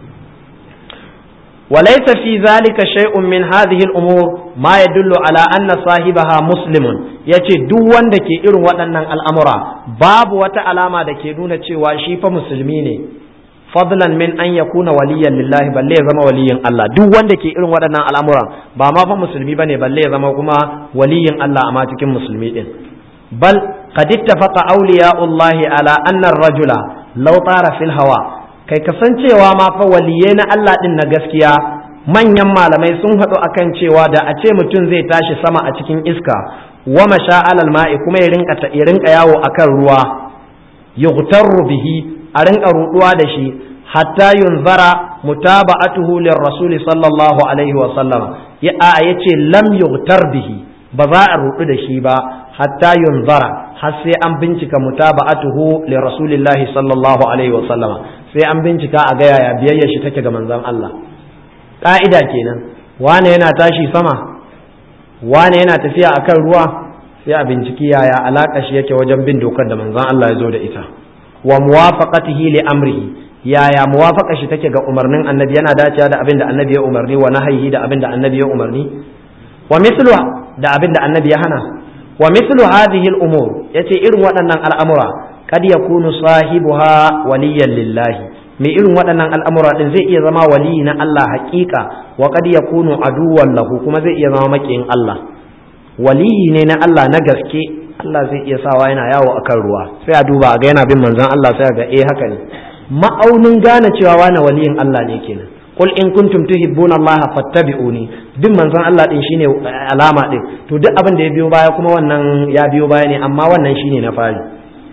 وليس في ذلك شيء من هذه الأمور ما يدل على أن صاحبها مسلم. yace duk wanda ke irin waɗannan al'amura babu wata alama da ke nuna cewa shi fa musulmi ne, fadlan min an yakuna waliyan lillahi, balle ya zama waliyin Allah. Duk wanda ke irin waɗannan al'amura ba ma fa musulmi bane, balle ya zama kuma waliyin Allah amma cikin musulmi din. Bal qad ittafaqa awliya'ullahi ala anna ar-rajula law tara fil hawa, kai kasancewa ma fa waliyai na Allah din na gaskiya, manyan malamai sun haɗu akan cewa da a ce mutum zai tashi sama a cikin iska, wa masha alal ma'i, kuma ya rinka ya rinka yawo akan ruwa, yughtarru bihi, a rinka ruduwa da shi, hatta yunzara mutaba'atuhu lirrasul sallallahu alaihi wa sallam, ya a yace lam yughtar bihi, ba za a rudu da shi ba, hatta yunzara, har sai an bincika mutaba'atuhu lirrasulillahi sallallahu alaihi wa sallam, sai an bincika a ga yaya biyayya shi take ga manzon Allah. Ka'ida kenan, wane yana tashi sama, wane yana tafiya akan ruwa, sai a binciki yaya alaka shi yake wajen bin dokar da manzon Allah ya zo da ita. Wa muwafaqatihi li amrihi, yaya muwafaqa shi take ga umarnin annabi, yana dacewa da abin da annabi ya umarni, wa nahyihi da abin da annabi ya umarni, wa mithlu da abin da annabi ya hana. Wa mithlu hadhihi al-umur, yace irin waɗannan al'amura kad yakunu sahibuha waliyan lillahi, mai irin waɗannan al'amura din zai iya zama waliyi na Allah haƙiƙa, wa kad yakunu aduwwan lahu, kuma zai iya zama makiyin Allah. Waliyi ne na Allah na gaske, Allah zai iya sawa yana yawo akan ruwa, sai a duba a ga yana bin manzon Allah, sai a ga eh haka ne. Ma'aunin gane cewa wani waliyin Allah ne kenan. Qul in kuntum tuhibbuna Allah fattabi'uni, bin manzon Allah din shine alama din. To duk abin da ya biyo baya kuma wannan ya biyo baya ne, amma wannan shine na fari.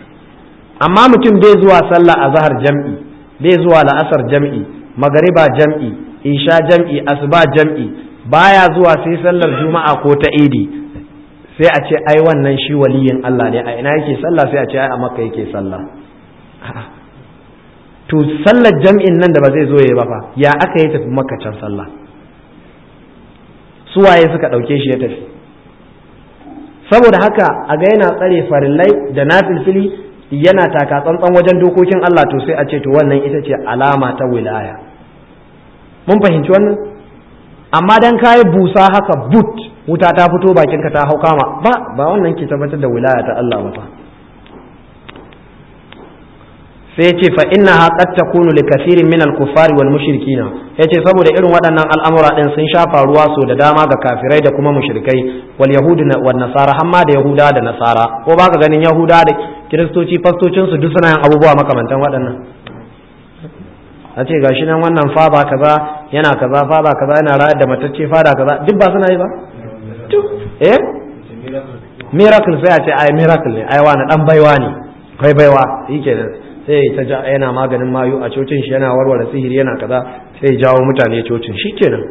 Amma mutum bai zuwa sallah azhar jam'i, bai zuwa la'asar jam'i, magariba jam'i, isha jam'i, asuba jam'i, baya zuwa sai sallar juma'a ko ta idi, sai a ce ai wannan shi waliyin Allah ne. A ina yake sallah? Sai a ce ai a Makka yake sallah. To sallar jam'in nan da ba zai zo yayi ba fa, ya aka yi tafi Makka can sallah? Su waye suka dauke shi ya tafi? Saboda haka a ga yana tsare farillai da nafilfili, yana taka tsantsan wajen dokokin Allah, to sai a ce to wannan ita ce alama ta wilaya. Mun fahimci wannan? amma dan kayi busa haka but wuta ta fito bakin ka ta hau kama ba ba wannan ke tabbatar da wilaya ta Allah ba fa sai yace fa innaha qad takunu li kathirin min al-kuffari wal mushrikina yace saboda irin waɗannan al'amura din sun shafa ruwa so da dama ga kafirai da kuma mushrikai wal yahudi wal nasara hamma da yahuda da nasara ko baka ganin yahuda da kiristoci fastocin su duk suna yin abubuwa makamantan waɗannan a ce gashi nan wannan fada kaza yana kaza fada kaza yana rayar da matacce fada kaza duk ba suna yi ba eh miracle sai a ce ai miracle ne ai wani dan baiwa ne kai baiwa shikenan sai ta ja yana maganin mayu a cocin shi yana warware sihiri yana kaza sai jawo mutane cocin shikenan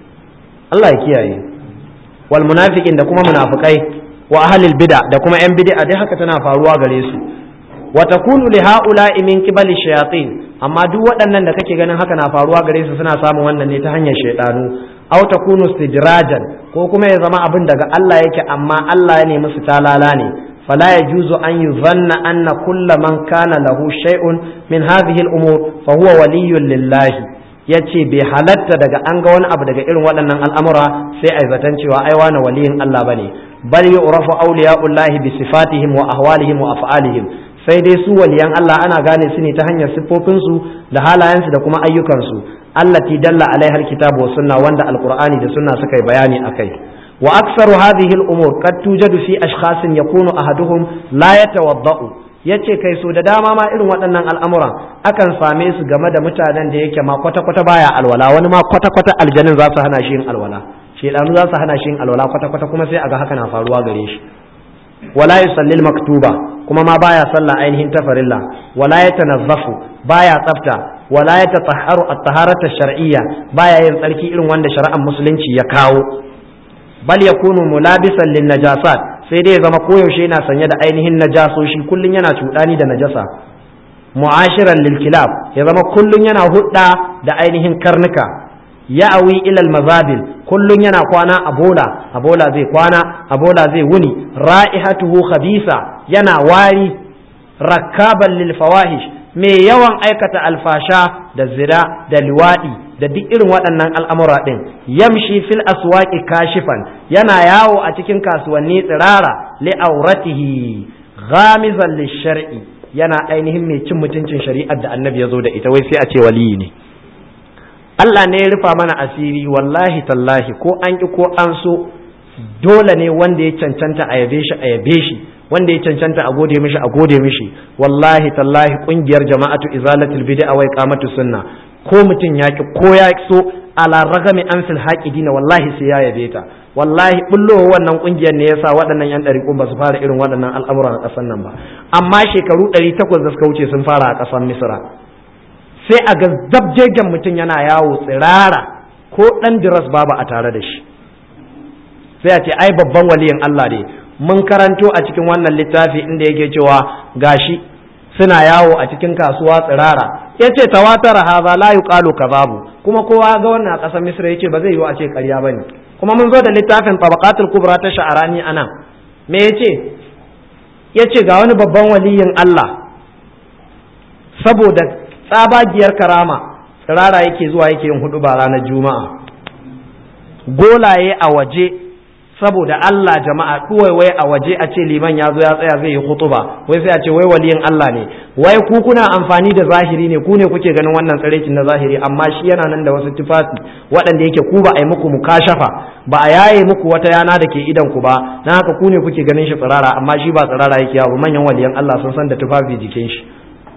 Allah ya kiyaye wal munafiqin da kuma munafikai wa ahlil bid'a da kuma yan bid'a dai haka tana faruwa gare su wa takunu li haula'i min qibali shayatin amma duk waɗannan da kake ganin haka na faruwa gare su suna samun wannan ne ta hanyar shaydanu aw takunu istidrajan ko kuma ya zama abin daga Allah yake amma Allah ya nemi su talala ne فلا يجوز أن يظن أن كل من كان له شيء من هذه الأمور فهو ولي لله yace bai halatta daga an ga wani abu daga irin waɗannan al'amura sai a zaton cewa ai wani waliyin Allah bane bal yu'rafu awliya'ullahi bi sifatihim wa ahwalihim wa af'alihim sai dai su waliyan Allah ana gane su ne ta hanyar siffofin su da halayen su da kuma ayyukan su allati dalla alaiha alkitabu wa sunna wanda alqur'ani da sunna suka yi bayani akai وأكثر هذه الأمور قد توجد في أشخاص يكون أحدهم لا يتوضأ yace kai so da dama ma irin waɗannan al'amuran akan same su game da mutanen da yake ma kwata-kwata baya alwala wani ma kwata-kwata aljanin za su hana shi yin alwala shedanu za su hana shi yin alwala kwata-kwata kuma sai aga haka na faruwa gare shi wala yusalli maktuba kuma ma baya sallah ainihin tafarilla wala yatanazzafu baya tsafta wala yatatahharu at-taharata shar'iyya baya yin tsarki irin wanda shari'ar musulunci ya kawo bal yakunu mulabisan lin najasat sai dai ya zama koyaushe yana sanye da ainihin najasoshi kullun yana cuɗani da najasa mu'ashiran lil kilab ya zama kullun yana hudda da ainihin karnuka ya'awi ila al mazabil kullun yana kwana a bola a bola zai kwana a bola zai wuni ra'ihatuhu khabisa yana wari rakkaban lil fawahish mai yawan aikata alfasha da zina da liwadi da duk irin waɗannan al'amura ɗin yamshi fil aswaqi kashifan yana yawo a cikin kasuwanni tsirara li'auratihi ghamizan lishar'i yana ainihin mai cin mutuncin shari'ar da annabi ya zo da ita wai sai a ce waliyi ne Allah ne ya rufa mana asiri wallahi tallahi ko an ki ko an so dole ne wanda ya cancanta a yabe shi a yabe shi wanda ya cancanta a gode mishi a gode mishi wallahi tallahi kungiyar jama'atu izalatul bid'a wa iqamatus sunna ko mutum ya ki ko ya so ala ragami an fil haqidina wallahi sai ya yabe ta wallahi bullo wannan kungiyar ne yasa waɗannan yan ɗariƙun ba su fara irin waɗannan al'amuran a ƙasar nan ba amma shekaru ɗari takwas da suka wuce sun fara a ƙasar misra sai a ga zabjegen mutum yana yawo tsirara ko ɗan diras babu a tare da shi sai a ce ai babban waliyin Allah ne mun karanto a cikin wannan littafi inda yake cewa gashi suna yawo a cikin kasuwa tsirara yace tawatara hadha la yuqalu kadhabu kuma kowa ga wannan a ƙasar Misra yace ba zai yiwu a ce ƙarya bane kuma mun zo da littafin tabaqatul kubra ta sha'arani anan me yace yace ga wani babban waliyin Allah saboda tsabagiyar karama tsirara yake zuwa yake yin hudu ba ranar juma'a golaye a waje saboda Allah jama'a kawai wai a waje a ce liman ya zo ya tsaya zai yi hutuba wai sai a ce wai waliyin Allah ne wai ku kuna amfani da zahiri ne ku ne kuke ganin wannan tsarecin na zahiri amma shi yana nan da wasu tufafi waɗanda yake ku ba a yi muku mukashafa ba a yaye muku wata yana da ke idan ku ba dan haka ku ne kuke ganin shi tsirara amma shi ba tsirara yake yawo manyan waliyan Allah sun san da tufafi jikin shi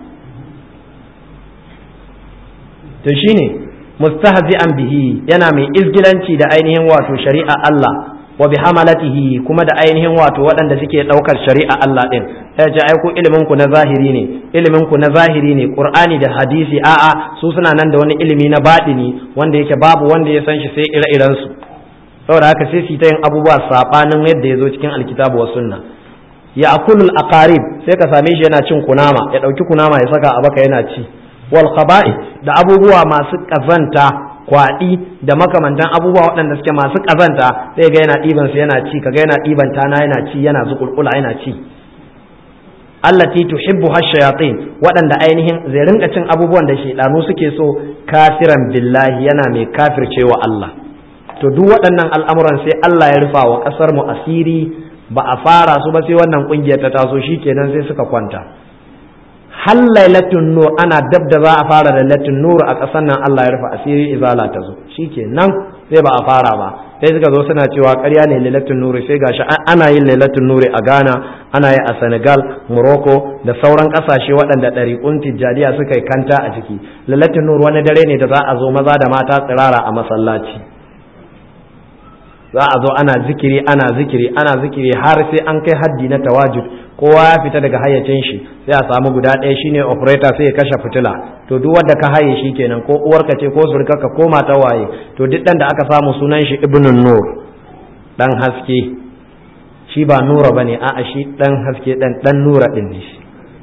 to shine mustahzi'an bihi yana mai izgilanci da ainihin wato shari'a Allah wa bi hamalatihi kuma da ainihin wato waɗanda suke ɗaukar shari'a Allah ɗin sai ce ai ku ilimin ku na zahiri ne ilimin ku na zahiri ne Qur'ani da hadisi a'a su suna nan da wani ilimi na baɗini wanda yake babu wanda ya san shi sai ire-iren su saboda haka sai su ta yin abubuwa sabanin yadda ya zo cikin alkitabu wa sunna ya akulul aqarib sai ka same shi yana cin kunama ya ɗauki kunama ya saka a baka yana ci wal qaba'i da abubuwa masu kazanta kwaɗi da makamantan abubuwa waɗanda suke masu ƙazanta sai ga yana ɗiban su yana ci kaga yana ɗiban tana yana ci yana zuƙulƙula yana ci allati tuhibbu hashayatin waɗanda ainihin zai rinka cin abubuwan da shaidanu suke so kafiran billahi yana mai kafircewa Allah to duk waɗannan al'amuran sai Allah ya rufa wa ƙasar mu asiri, ba a fara su ba sai wannan ƙungiyar ta taso, shikenan sai suka kwanta. har lailatun nur ana dab da za a fara lailatun nur a ƙasar nan Allah ya rufa asiri izala ta zo, shikenan sai ba a fara ba, sai suka zo suna cewa ƙarya ne lailatun nur, sai gashi ana yin lailatun nur a Ghana, ana yi a Senegal, Morocco da sauran ƙasashe waɗanda ɗariƙun tijjaniya suka yi kanta a ciki. Lailatun nur wani dare ne da za a zo maza da mata tsirara a masallaci, za a zo ana zikiri ana zikiri ana zikiri har sai an kai haddi na tawajud, kowa ya fita daga hayyacin shi, sai a samu guda ɗaya shine operator sai ya kashe fitila, to duk wanda ka haye shi kenan, ko uwarka ce ko surkarka ko mata waye, to duk dan da aka samu sunan shi ibnun nur, dan haske, shi ba nura bane, a'a shi dan haske, dan dan nura din ne shi.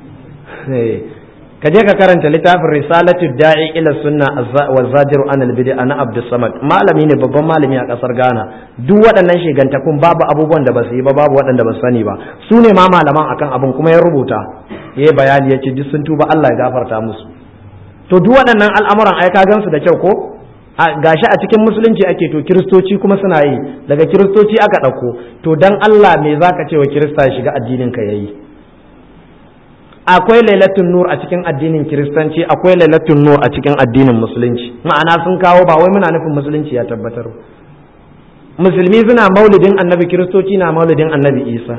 ka je ka karanta littafin risalatu da'i ila sunna wa zajiru an al-bid'a na Abdus Samad, malami ne, babban malami a kasar Ghana. Duk waɗannan shigantakun babu abubuwan da basu yi ba, babu waɗanda basu sani ba, su ne ma malaman akan abin, kuma ya rubuta yayi bayani yace duk sun tuba, Allah ya gafarta musu. To duk waɗannan al'amuran ai ka gansu da kyau ko gashi a cikin musulunci ake, to kiristoci kuma suna yi, daga kiristoci aka ɗauko, to dan Allah me zaka ce wa kirista ya shiga addinin ka yayi? Akwai lailatun nur a cikin addinin kiristanci, akwai lailatun nur a cikin addinin musulunci, ma'ana sun kawo, ba wai muna nufin musulunci ya tabbatar. Musulmi suna maulidin annabi, kiristoci na maulidin annabi Isa.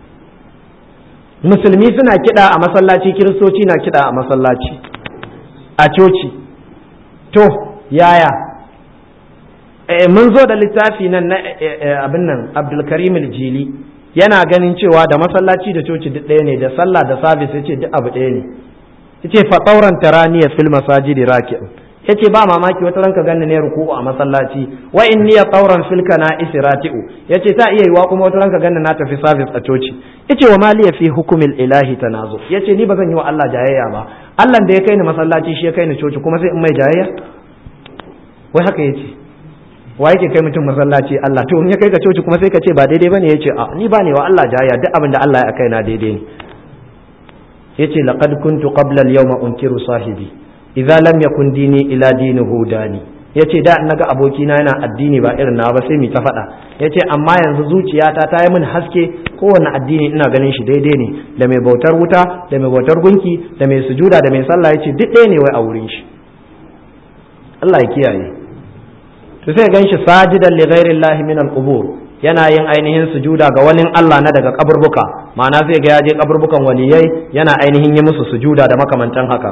Musulmi suna kiɗa a masallaci, kiristoci na kiɗa a masallaci, a coci. To yaya e, mun zo da littafi nan na e, e, abin nan Abdulkarim Jili yana ganin cewa da masallaci da coci duk ɗaya ne, da sallah da sabis yace duk abu ɗaya ne. Yace fa tauran taraniya fil masajidi raki'u, yace ba mamaki wata ranka ganni ne ruku'u a masallaci, wa inni ya tauran fil kana israti'u, yace ta iya yiwa kuma wata ranka ganni na tafi sabis a coci. Yace wa maliya fi hukumil ilahi tanazu, yace ni bazan yi wa Allah jayayya ba, Allah da ya kai ni masallaci shi ya kai ni coci, kuma sai in mai jayayya? Wai haka yace, wa yake kai mutum masallaci Allah, to in ya kai ka coci kuma sai ka ce ba daidai bane? Yace a ni ba ne wa Allah jaya, duk abin da Allah ya kai na daidai ne. Yace laqad kuntu qabla al-yawma unkiru sahibi idza lam yakun dini ila dini hudani, yace da naga aboki na yana addini ba irin na ba sai mi ta faɗa, yace amma yanzu zuciyata ta yi min haske, kowanne addini ina ganin shi daidai ne, da mai bautar wuta da mai bautar gunki da mai sujuda da mai sallah, yace duk ɗaya ne wai a wurin shi. Allah ya kiyaye. to sai gan shi sajidan li ghairillahi min al-qubur, yana yin ainihin sujuda ga wani Allah na daga kaburbuka, ma'ana zai ga ya je kaburbukan waliyai yana ainihin yi musu sujuda da makamantan haka.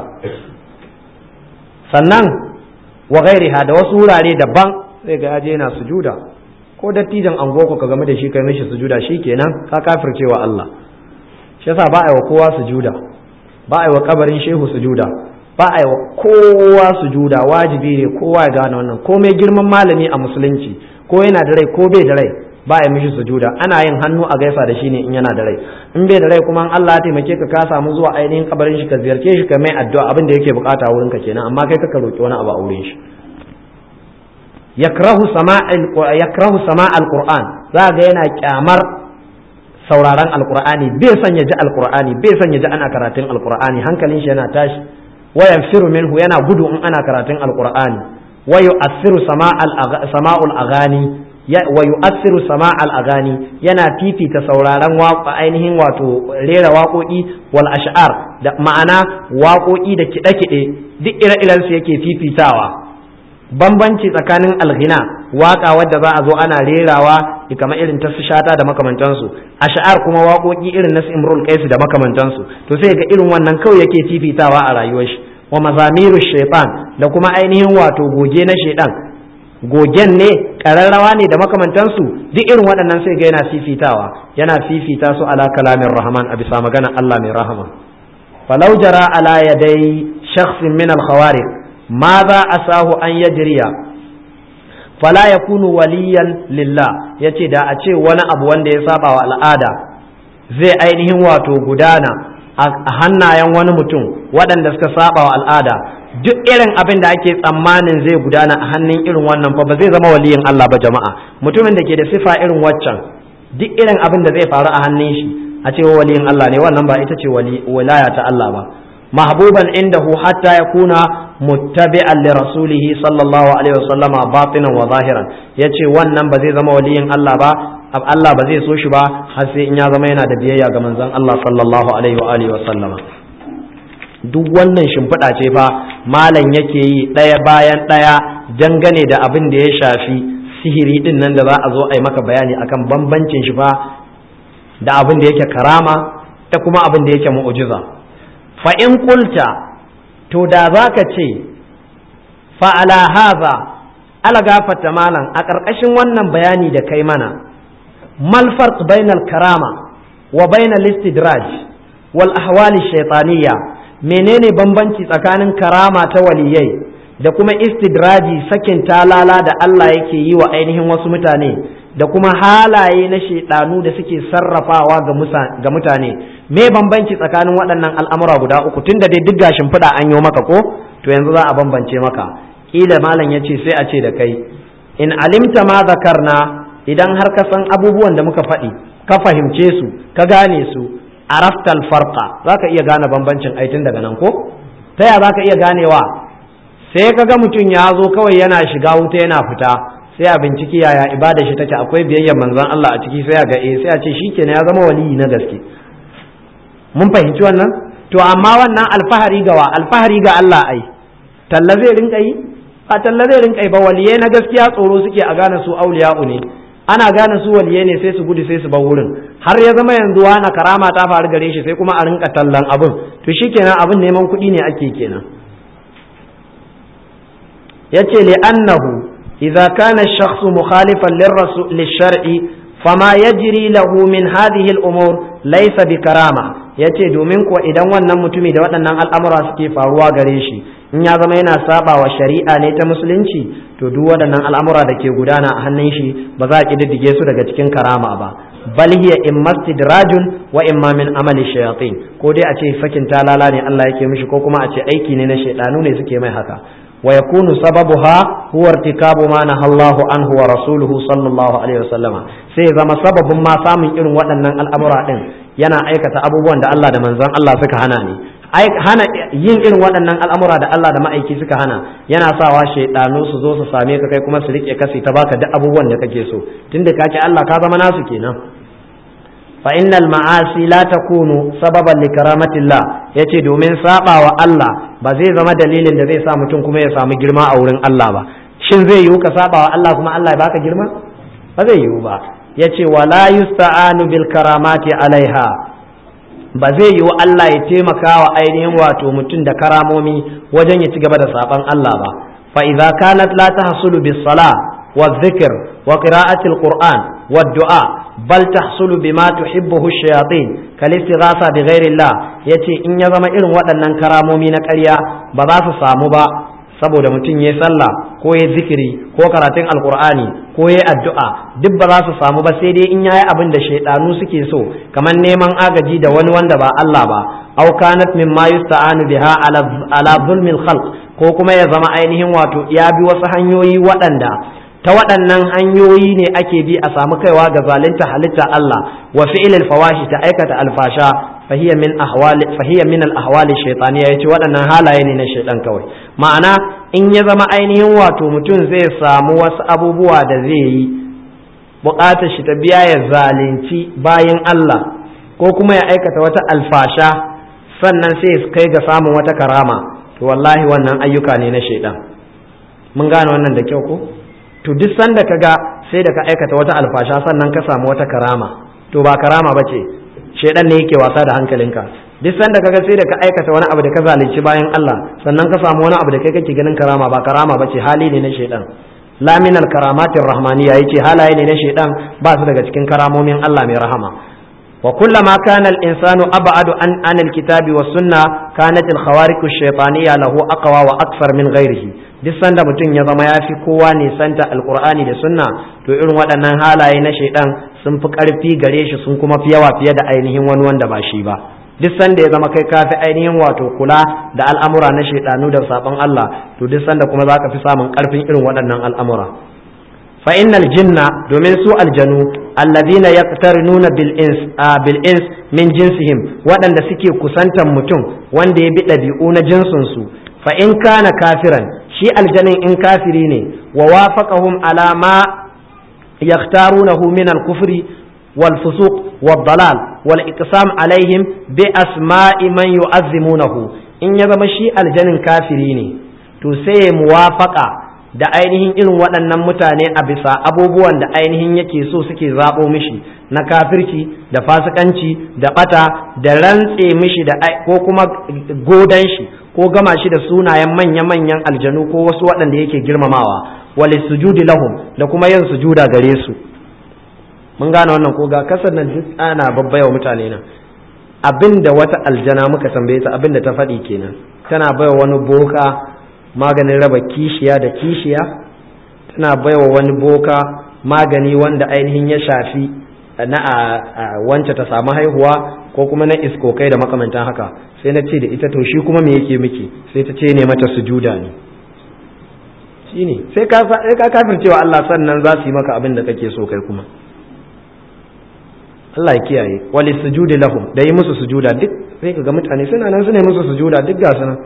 Sannan wa ghairiha, da wasu wurare daban zai ga ya je yana sujuda, ko dattijan angoko ka game da shi kai mishi sujuda, shikenan ka kafircewa Allah. Shi yasa ba a yi wa kowa sujuda, ba a yi wa kabarin shehu sujuda, ba a yi wa kowa sujuda, wajibi ne kowa ya gane wannan, komai girman malami a musulunci, ko yana da rai ko bai da rai, ba a yi mishi sujuda. Ana yin hannu a gaisa da shi ne in yana da rai, in bai da rai kuma Allah ya taimake ka ka samu zuwa ainihin kabarin shi ka ziyarce shi ka mai addu'a, abin da yake bukata wurin ka kenan, amma kai kaka roki wani abu a wurin shi. yakrahu sama'al yakrahu sama'al qur'an, za ga yana kyamar sauraron alqur'ani, bai son ya ji alqur'ani, bai son ya ji ana karatun alqur'ani, hankalin shi yana tashi. wayanfiru minhu, yana gudu in ana karatun alqur'ani. wa yu'athiru sama'al sama'ul aghani, wa yu'athiru sama'al aghani, yana fifita sauraron waƙa ainihin wato rera waƙoƙi wal ash'ar, da ma'ana waƙoƙi da kiɗe-kiɗe duk ire-iren su yake fifitawa. Bambanci tsakanin alghina, waƙa wadda za a zo ana rerawa kamar irin ta shata da makamantansu, ash'ar kuma waƙoƙi irin na Imrul Qais da makamantansu, to sai ga irin wannan kawai yake fifitawa a rayuwar shi. Wa mazamiru shaytan, da kuma ainihin wato goge na shaytan, gogen ne, kararrawa ne da makamantansu, duk irin waɗannan sai ga yana fifitawa, yana fifita su ala kalamin rahman, a bisa magana Allah mai rahama. Falau jara ala yadai shakhsin min al-khawariq ماذا أساه أن يجري فلا يكون وليا لله, yace da a ce wani abu wanda ya saba wa al'ada zai ainihin wato gudana a hannayen wani mutum waɗanda suka saba wa al'ada, duk irin abin da ake tsammanin zai gudana a hannun irin wannan fa ba zai zama waliyin Allah ba jama'a. Mutumin da ke da sifa irin waccan, duk irin abin da zai faru a hannun shi a ce waliyin Allah ne, wannan ba ita ce wilaya ta Allah ba. mahbuban indahu hatta yakuna muttabi'an li rasulih sallallahu alaihi wasallama batinan wa zahiran yace wannan ba zai zama waliyin Allah ba Allah ba zai so shi ba har sai in ya zama yana da biyayya ga manzon Allah sallallahu alaihi wa alihi wasallama duk wannan shimfiɗa ce fa malam yake yi ɗaya bayan ɗaya dangane da abin da ya shafi sihiri din nan da za a zo a yi maka bayani akan bambancin shi fa da abin da yake karama da kuma abin da yake mu'jiza fa in qulta to da zaka ce fa ala hadha ala gafata malam a ƙarƙashin wannan bayani da kai mana mal farq bainal karama wa bainal istidraj wal ahwali shaytaniyya menene bambanci tsakanin karama ta waliyai da kuma istidraji sakin talala da Allah yake yi wa ainihin wasu mutane da kuma halaye na shaidanu da suke sarrafawa ga mutane me bambanci tsakanin waɗannan al'amura guda uku tunda dai duk gashin fida an yi maka ko to yanzu za a bambance maka kila malam yace sai a ce da kai in alimta ma zakarna idan har ka san abubuwan da muka faɗi ka fahimce su ka gane su araftal farqa zaka iya gane bambancin aitin daga nan ko ta ya zaka iya ganewa sai kaga mutum ya zo kawai yana shiga wuta yana fita sai a binciki yaya ibada shi take akwai biyayyar manzon Allah a ciki sai a ga eh sai a ce shikenan ya zama waliyi na gaske mun fahimci wannan to amma wannan alfahari ga wa alfahari ga Allah ai talla zai rinka yi ba talla zai rinka yi ba waliyai na gaskiya tsoro suke a gane su auliya'u ne ana gane su waliyai ne sai su gudu sai su bar wurin har ya zama yanzu wani karama ta faru gare shi sai kuma a rinka tallan abin to shikenan abin neman kuɗi ne ake kenan yace li annahu idza kana ash-shakhs mukhalifan lirrasul lish-shar'i fama yajri lahu min hadhihi al-umur laysa bi karama yace domin ko idan wannan mutumi da waɗannan al'amura suke faruwa gare shi in ya zama yana saba wa shari'a ne ta musulunci to duk waɗannan al'amura da ke gudana a hannun shi ba za a kididdige su daga cikin karama ba bal hiya imma istidrajun wa imma min amali shayatin ko dai a ce sakin talala ne Allah yake mishi ko kuma a ce aiki ne na shaydanu ne suke mai haka wa yakunu sababuha huwa irtikabu ma nahallahu anhu wa rasuluhu sallallahu alaihi wasallama sai zama sababin ma samun irin waɗannan al'amura din yana aikata abubuwan da Allah da manzon Allah suka hana ne hana yin irin waɗannan al'amura da Allah da ma'aiki suka hana yana sawa shaidanu su zo su same ka kai kuma su rike kasi ta baka duk abubuwan da kake so tunda ka ce Allah ka zama nasu kenan fa innal ma'asi la takunu sababan li karamatillah yace domin sabawa Allah ba zai zama dalilin da zai sa mutum kuma ya samu girma a wurin Allah ba shin zai yiwu ka sabawa Allah kuma Allah ya baka girma ba zai yiwu ba yace wala yusta'anu bil karamati alaiha ba zai yiwu Allah ya taimaka wa ainihin wato mutum da karamomi wajen ya ci gaba da saban Allah ba fa idza kanat la tahsulu bis sala wa dhikr wa qira'ati al qur'an wa du'a bal tahsulu bima tuhibbuhu ash-shayatin kal istighatha bi ghairi Allah yace in ya zama irin waɗannan karamomi na ƙarya ba za su samu ba saboda mutum ya sallah ko ya zikiri ko karatun alkur'ani ko ya addu'a duk ba za su samu ba sai dai in yayi abin da shaidanu suke so kamar neman agaji da wani wanda ba Allah ba aw kanat mimma yusta'anu biha ala ala zulmil khalq ko kuma ya zama ainihin wato ya bi wasu hanyoyi waɗanda ta waɗannan hanyoyi ne ake bi a samu kaiwa ga zalunta halitta Allah wa fi'ilil fawashi ta aikata alfasha fahiya min ahwali fahiya min al ahwali shaytaniya yace waɗannan halaye ne na shaytan kawai ma'ana in ya zama ainihin wato mutum zai samu wasu abubuwa da zai yi buƙatar shi ta biya ya zalunci bayin Allah ko kuma ya aikata wata alfasha sannan sai ya kai ga samun wata karama to wallahi wannan ayyuka ne na shaytan mun gane wannan da kyau ko to duk sanda ka ga sai da ka aikata wata alfasha sannan ka samu wata karama to ba karama ba ce shedan ne yake wasa da hankalinka duk sanda ka ga sai da ka aikata wani abu da ka zalunci bayan Allah sannan ka samu wani abu da kai kake ganin karama ba karama ba ce hali ne na shedan la min al karamatir rahmaniyya yace halaye ne na shedan ba su daga cikin karamomin Allah mai rahama wa kullama kana al insanu ab'adu an an al kitabi was sunna kanat al khawariq ash shaytaniyya lahu aqwa wa akthar min ghairihi duk sanda mutum ya zama ya fi kowa nisanta alkur'ani da sunna to irin waɗannan halaye na shaidan sun fi ƙarfi gare shi sun kuma fi yawa fiye da ainihin wani wanda ba shi ba duk sanda ya zama kai ka fi ainihin wato kula da al'amura na shaidanu da sabon Allah to duk sanda kuma za ka fi samun ƙarfin irin waɗannan al'amura fa innal jinna domin su aljanu alladhina yaqtarinuna bil ins bil ins min jinsihim waɗanda suke kusantan mutum wanda ya bi ɗabi'u na jinsin su fa in kana kafiran shi aljanin in kafiri ne wa wafaqahum ala ma yaktarunahu min al-kufri wal fusuq wad dalal wal iqsam alaihim bi asma'i man yu'azzimunahu in ya zama shi aljanin kafiri ne to sai muwafaqa da ainihin irin waɗannan mutane a bisa abubuwan da ainihin yake so suke zaɓo mishi na kafirci da fasikanci da ɓata da rantse mishi da ko kuma godan shi ko gama shi da sunayen manya-manyan aljanu ko wasu waɗanda yake girmamawa wali sujudi lahum da kuma yin sujuda gare su mun gane wannan ko ga kasar nan duk ana babbaya mutane nan abinda wata aljana muka tambaye ta abinda ta faɗi kenan tana baiwa wani boka maganin raba kishiya da kishiya tana baiwa wani boka magani wanda ainihin ya shafi na a wance ta samu haihuwa ko kuma na iskokai da makamantan haka sai na ce da ita to shi kuma me yake miki sai ta ce ne mata sujuda ne shine sai ka sai ka kafircewa Allah sannan za su yi maka abin da kake so kai kuma Allah ya kiyaye wali sujudi lahum da yi musu sujuda duk sai ka ga mutane suna nan suna musu sujuda duk ga sunan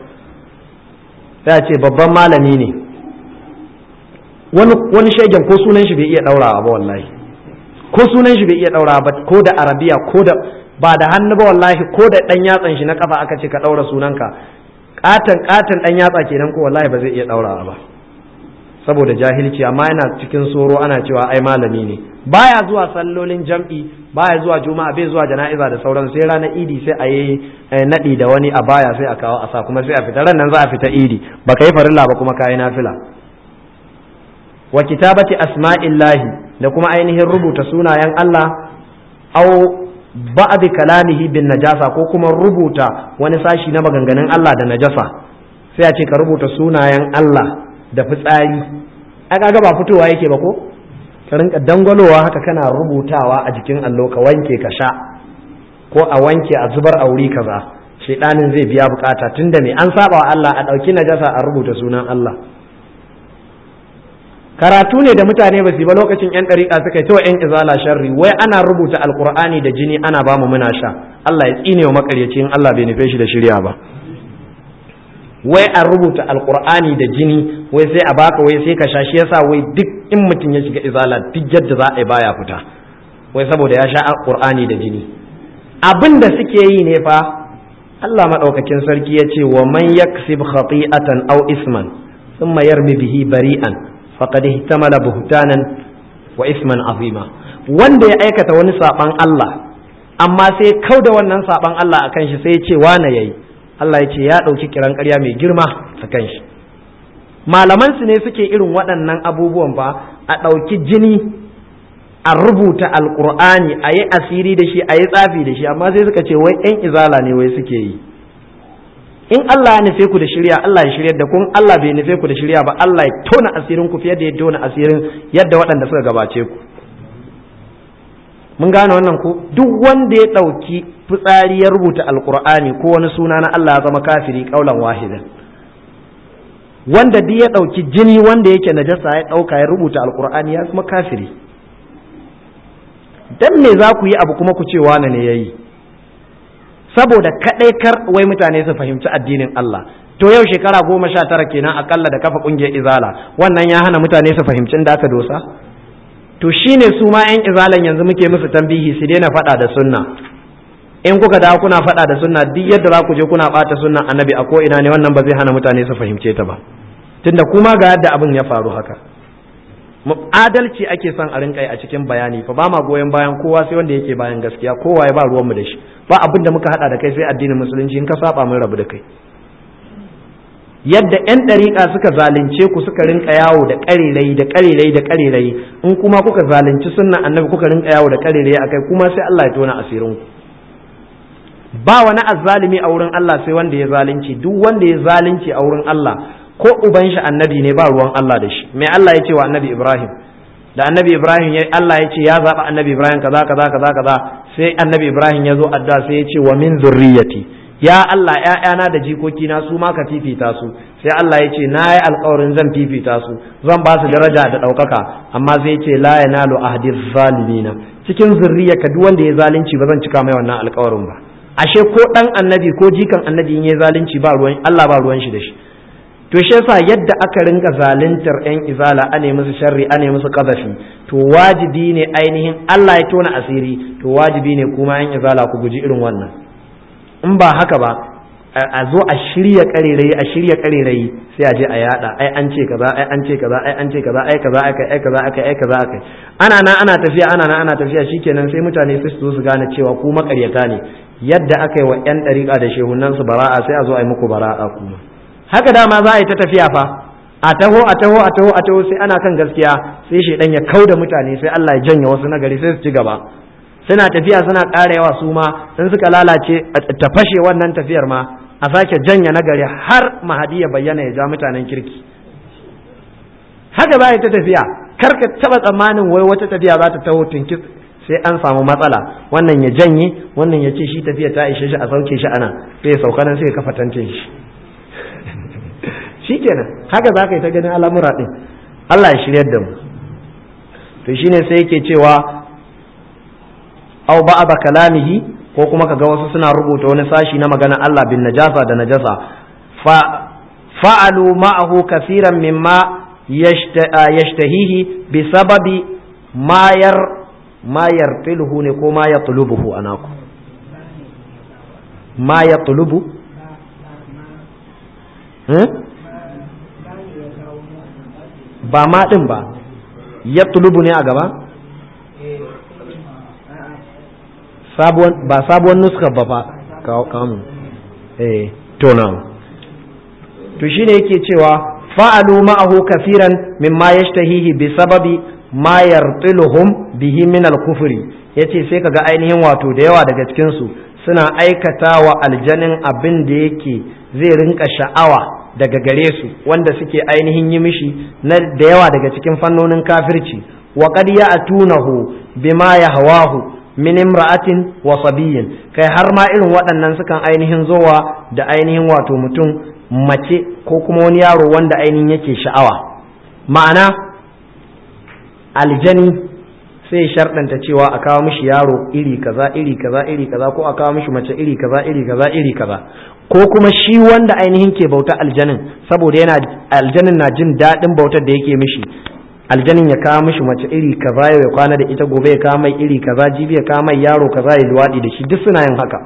ta ce babban malami ne wani wani shegen ko sunan shi bai iya daurawa ba wallahi ko sunan shi bai iya daurawa ba ko da arabiya ko da ba da hannu ba wallahi ko da dan yatsan shi na kafa aka ce ka daura sunanka katan katan dan yatsa kenan ko wallahi ba zai iya daurawa ba saboda jahilci amma yana cikin soro ana cewa ai malami ne baya zuwa sallolin jam'i baya zuwa juma'a bai zuwa jana'iza da sauran sai ranar idi sai a yi nadi da wani a baya sai a kawo asa kuma sai a fita ran nan za a fita idi baka yi farilla ba kuma kayi nafila wa kitabati asma'illahi da kuma ainihin rubuta sunayen Allah aw ba'd kalamihi bin najasa ko kuma rubuta wani sashi na maganganun Allah da najasa sai a ce ka rubuta sunayen Allah da fitsari a kaga ba fitowa yake ba ko ka rinka dangwalowa haka kana rubutawa a jikin allo ka wanke ka sha ko a wanke a zubar a wuri kaza shedanin zai biya bukata tunda me an saba wa Allah a dauki najasa a rubuta sunan Allah karatu ne da mutane ba su ba lokacin yan dariƙa suka yi ta yan izala sharri wai ana rubuta alqur'ani da jini ana ba mu muna sha Allah ya tsine wa makaryaci in Allah bai nufe shi da shirya ba wai a rubuta alqur'ani da jini wai sai a baka wai sai ka sha shi yasa wai duk in mutum ya shiga izala duk yadda za a yi baya fita wai saboda ya sha alqur'ani da jini abin da suke yi ne fa Allah madaukakin sarki ya ce wa man yaksib khati'atan aw isman thumma yarmi bihi bari'an faqad ihtamala buhtanan wa isman azima wanda ya aikata wani saban Allah amma sai kauda wannan saban Allah akan shi sai ya ce wane yayi Allah ya ce ya ɗauki kiran ƙarya mai girma a kan shi malamansu ne suke irin waɗannan abubuwan ba a ɗauki jini a rubuta alƙur'ani a yi asiri da shi a yi tsafi da shi amma sai suka ce wai ‘yan izala ne wai suke yi in Allah ya nufe ku da shirya Allah ya shirya da kun Allah bai nufe ku da shirya ba Allah ya tona asirin ku fiye da ya tona asirin yadda waɗanda suka gabace ku mun gane wannan ko duk wanda ya ɗauki fitsari ya rubuta alkur'ani ko wani suna na Allah ya zama kafiri kaulan wahidan wanda duk ya ɗauki jini wanda yake najasa ya ɗauka ya rubuta alkur'ani ya zama kafiri dan me za ku yi abu kuma ku ce wane ne yayi saboda kadai kar wai mutane su fahimci addinin Allah to yau shekara goma sha tara kenan akalla da kafa kungiyar izala wannan ya hana mutane su fahimci inda aka dosa to shine su ma yan izalan yanzu muke musu tambihi su daina faɗa da sunna in kuka dawo kuna faɗa da sunna duk yadda za ku je kuna ɓata sunnan annabi a ko ina ne wannan ba zai hana mutane su fahimce ta ba tunda kuma ga yadda abin ya faru haka adalci ake son a rinka yi a cikin bayani fa ba ma goyon bayan kowa sai wanda yake bayan gaskiya kowa ya ba ruwan mu da shi ba abin da muka hada da kai sai addinin musulunci in ka saba mun rabu da kai yadda yan dariƙa suka zalunce ku suka rinka yawo da ƙarerai da ƙarerai da ƙarerai in kuma kuka zalunci sunnan annabi kuka rinka yawo da ƙarerai akai kuma sai Allah ya tona asirin ku ba wani azzalimi a wurin Allah sai wanda ya zalunci duk wanda ya zalunci a wurin Allah ko uban shi annabi ne ba ruwan Allah da shi mai Allah ya ce wa annabi Ibrahim da annabi Ibrahim ya Allah ya ce ya zaba annabi Ibrahim kaza kaza kaza kaza sai annabi Ibrahim ya zo adda sai ya ce wa min zurriyati ya Allah ƴaƴana da jikokina su ma ka fifita su sai Allah ya ce na yi alƙawarin zan fifita su zan ba su daraja da ɗaukaka amma zai ce la yanalu ahdi zalimina cikin zurriyarka duk wanda ya zalunci ba zan cika mai wannan alƙawarin ba ashe ko dan annabi ko jikan annabi in ya zalunci ba ruwan Allah ba ruwan shi da shi to shi yasa yadda aka rinka zaluntar yan izala ane musu sharri ane musu kazafi to wajibi ne ainihin Allah ya tona asiri to wajibi ne kuma yan izala ku guji irin wannan in ba haka ba a zo a shirya karerayi a shirya karerayi sai a je a yada ai an ce kaza ai an ce kaza ai an ce kaza ai kaza aka ai kaza aka ai kaza aka ana nan ana tafiya ana nan ana tafiya shikenan sai mutane su zo su gane cewa ku makaryata ne yadda aka yi wa yan dariƙa da shehunan su bara'a sai a zo a yi muku bara'a kuma haka dama za a yi ta tafiya fa a taho a taho a taho a taho sai ana kan gaskiya sai shedan ya kauda mutane sai Allah ya janye wasu nagari sai su ci gaba suna tafiya suna ƙara yawa su ma in suka lalace ta fashe wannan tafiyar ma a sake janya nagari har mahadi ya bayyana ya ja mutanen kirki haka za a yi ta tafiya kar ka taba tsammanin wai wata tafiya za ta taho tinkis sai an samu matsala wannan ya janye wannan ya ce shi tafiya ta ishe shi a sauke shi ana sai ya sauka nan sai ya kafa tantin shi shikenan haka za ka yi ta ganin al'amura din Allah ya shiryar da mu to shine sai yake cewa au ba'da kalamihi ko kuma kaga wasu suna rubuta wani sashi na magana Allah bin najasa da najasa fa fa'alu ma'ahu kaseeran mimma yashtahihi bi sababi ma yar ma yartiluhu ne ko ma yatlubuhu anaku ma yatlubu hmm? ba ma din ba yatlubu ne a gaba sabuwan ba sabuwar nuska ba fa kamun eh to nan to shine yake cewa fa'alu ma'ahu kaseeran mimma yashtahihi bi sababi ma yartiluhum bihi min al-kufri yace sai kaga ainihin wato da yawa daga cikin su suna aikatawa aljanin abin da yake zai rinka sha'awa daga gare su wanda suke ainihin yi mishi na da yawa daga cikin fannonin kafirci wa qad ya'tunahu bima yahwahu min imra'atin wa sabiyyin kai har ma irin waɗannan sukan ainihin zowa da ainihin wato mutum mace ko kuma wani yaro wanda ainihin yake sha'awa ma'ana aljani sai sharɗanta cewa a kawo mishi yaro iri kaza iri kaza iri kaza ko a kawo mishi mace iri kaza iri kaza iri kaza ko kuma shi wanda ainihin ke bauta aljanin saboda yana aljanin na jin daɗin bautar da yake mishi aljanin ya kawo mishi mace iri kaza ya kwana da ita gobe ya kawo mai iri kaza jibi ya kawo mai yaro kaza ya luwaɗi da shi duk suna yin haka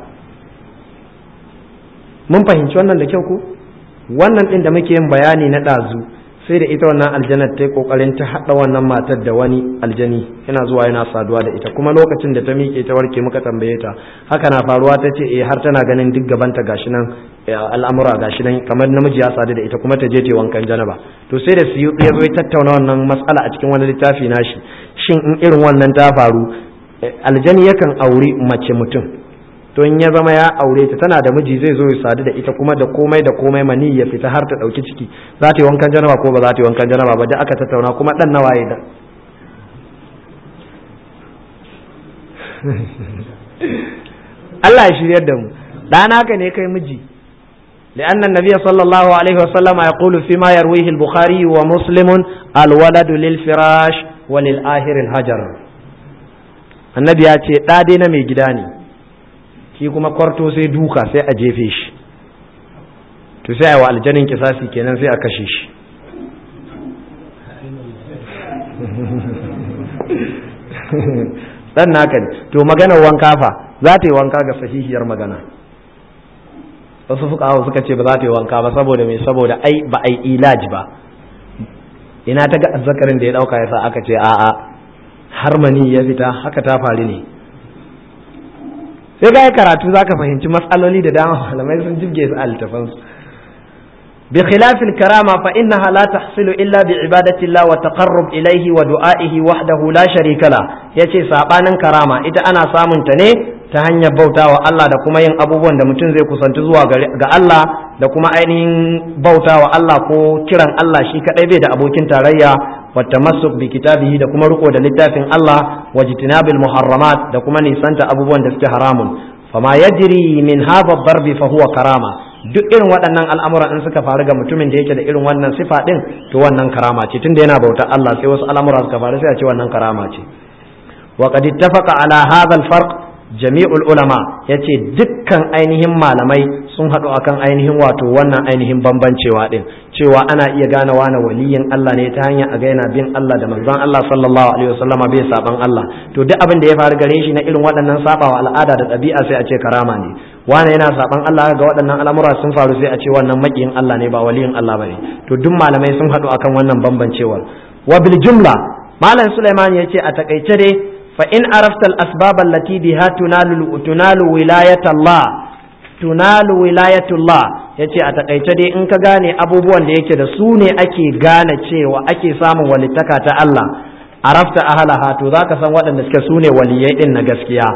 mun fahimci wannan da kyau ko wannan din da muke yin bayani na ɗazu sai da ita wannan aljanar ta yi kokarin ta haɗa wannan matar da wani aljani yana zuwa yana saduwa da ita kuma lokacin da ta miƙe ta warke muka tambaye ta haka na faruwa ta ce eh har tana ganin duk gabanta gashi nan al'amura gashi nan kamar namiji ya sadu da ita kuma ta je ta wankan janaba to sai da su ya zo ya tattauna wannan matsala a cikin wani littafi nashi shin in irin wannan ta faru aljani yakan auri mace mutum to in ya zama ya aure ta tana da miji zai zo ya sadu da ita kuma da komai da komai mani ya fita har ta dauki ciki za ta yi wankan janaba ko ba za ta yi wankan janaba ba da aka tattauna kuma dan nawaye da Allah ya shiryar da mu dan haka ne kai miji لأن النبي صلى الله عليه وسلم يقول فيما يرويه البخاري ومسلم الولد للفراش وللآخر الهجر النبي يأتي دادنا مي جداني shi kuma kwarto sai duka sai a jefe shi to sai a wa aljanin kisasi kenan sai a kashe shi dan naka ne to maganar wanka fa za ta yi wanka ga sahihiyar magana wasu fuqaha suka ce ba za ta yi wanka ba saboda me saboda ai ba ai ilaj ba ina ta ga azzakarin da ya dauka yasa aka ce a'a har mani ya fita haka ta faru ne sai ga karatu zaka fahimci matsaloli da dama malamai sun jibge su a littafansu bi khilafil karama fa innaha la tahsilu illa bi ibadati Allah wa taqarrub ilayhi wa du'aihi wahdahu la sharika la yace sabanin karama ita ana samun ta ne ta hanyar bautawa Allah da kuma yin abubuwan da mutum zai kusanci zuwa ga Allah da kuma ainihin bautawa Allah ko kiran Allah shi kadai bai da abokin tarayya والتمسك بكتابه da kuma riko da littafin Allah wajtinabil muharramat da kuma nisanta abubuwan da suke haramun fama yajri min hadha ad-darb fa huwa karama duk irin waɗannan al'amuran in suka faru ga mutumin da yake da irin wannan sifa din to wannan karama ce tunda yana bautar Allah sai wasu al'amura suka faru sai a ce wannan karama ce wa qad ittafaqa ala hadha al-farq jami'ul ulama yace dukkan ainihin malamai sun haɗu akan ainihin wato wannan ainihin bambancewa din cewa ana iya gane wani waliyin Allah ne ta hanyar a ga yana bin Allah da manzon Allah sallallahu alaihi wasallam bai saban Allah to duk abin da ya faru gare shi na irin waɗannan sabawa al'ada da ɗabi'a sai a ce karama ne wani yana saban Allah ga waɗannan al'amura sun faru sai a ce wannan makiyin Allah ne ba waliyin Allah bane to duk malamai sun haɗu akan wannan bambancewar wa bil jumla malam Sulaiman yace a takaice dai fa in arafta al asbab allati biha tunalu tunalu wilayatullah tunalu wilayatullah yace a takaice dai in ka gane abubuwan da yake da su ne ake gane cewa ake samun walittaka ta Allah arafta ahlaha to zaka san waɗanda suke su ne waliyai din na gaskiya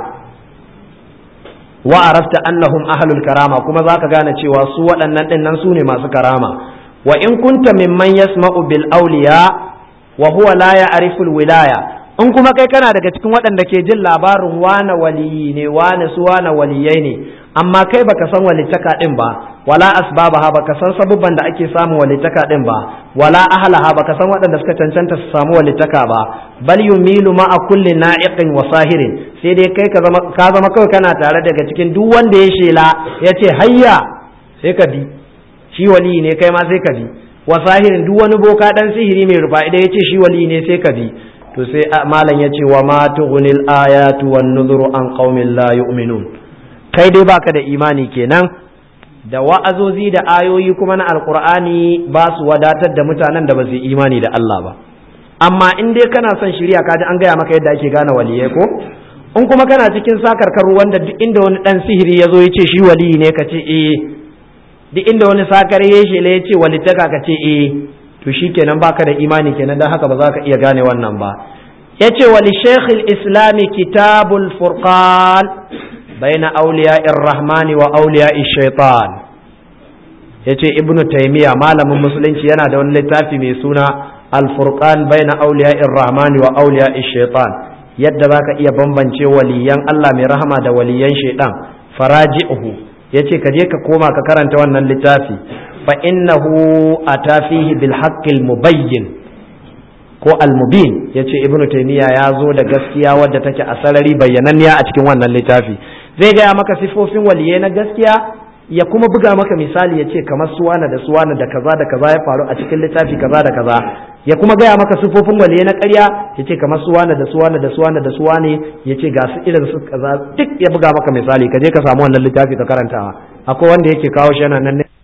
wa arafta annahum ahlul karama kuma zaka gane cewa su waɗannan din nan su ne masu karama wa in kunta mimman yasma'u bil awliya wa huwa la ya'rifu al wilaya in kuma kai kana daga cikin waɗanda ke jin labarin wane waliyi ne wane su wane waliyai ne amma kai baka san walittaka din ba wala asbabaha baka san sabubban da ake samun walittaka din ba wala ahlaha baka san waɗanda suka cancanta su samu walittaka ba bal yumilu ma'a kulli na'iqin wa sahirin sai dai kai ka zama ka zama kawai kana tare daga cikin duk wanda ya shela yace hayya sai ka bi shi waliyi ne kai ma sai ka bi wa sahirin duk wani boka dan sihiri mai rufa idan yace shi waliyi ne sai ka bi to sai malam ya ce wa ma tughnil ayatu wan nuzuru an qaumin la yu'minun kai dai baka da imani kenan da wa'azozi da ayoyi kuma na alqur'ani ba su wadatar da mutanen da ba su imani da Allah ba amma in dai kana son shiriya kaji an gaya maka yadda ake gane waliyai ko in kuma kana cikin sakarkaru wanda duk inda wani dan sihiri ya zo ya ce shi waliyi ne ka ce eh duk inda wani sakare ya shele ya ce walittaka ka ce eh to shikenan baka da imani kenan dan haka ba za ka iya gane wannan ba yace wa li shaykh al-islam kitabul furqan baina awliya'ir rahmani wa awliya'ish shaitan yace ibnu taymiya malamin musulunci yana da wani littafi mai suna al-furqan baina awliya'ir rahmani wa awliya'ish shaitan yadda zaka iya bambance waliyan Allah mai rahama da waliyan shaitan faraji'uhu yace ka je ka koma ka karanta wannan littafi فإنه أتى فيه بالحق المبين ko almubin yace ibnu taymiya ya zo da gaskiya wadda take a sarari bayyananniya a cikin wannan littafi zai gaya maka sifofin waliyai na gaskiya ya kuma buga maka misali yace kamar suwana da suwana da kaza da kaza ya faru a cikin littafi kaza da kaza ya kuma gaya maka sifofin waliyai na ƙarya yace kamar suwana da suwana da suwana da suwane yace ga su irin su kaza duk ya buga maka misali ka je ka samu wannan littafi ka karantawa akwai wanda yake kawo shi yana nan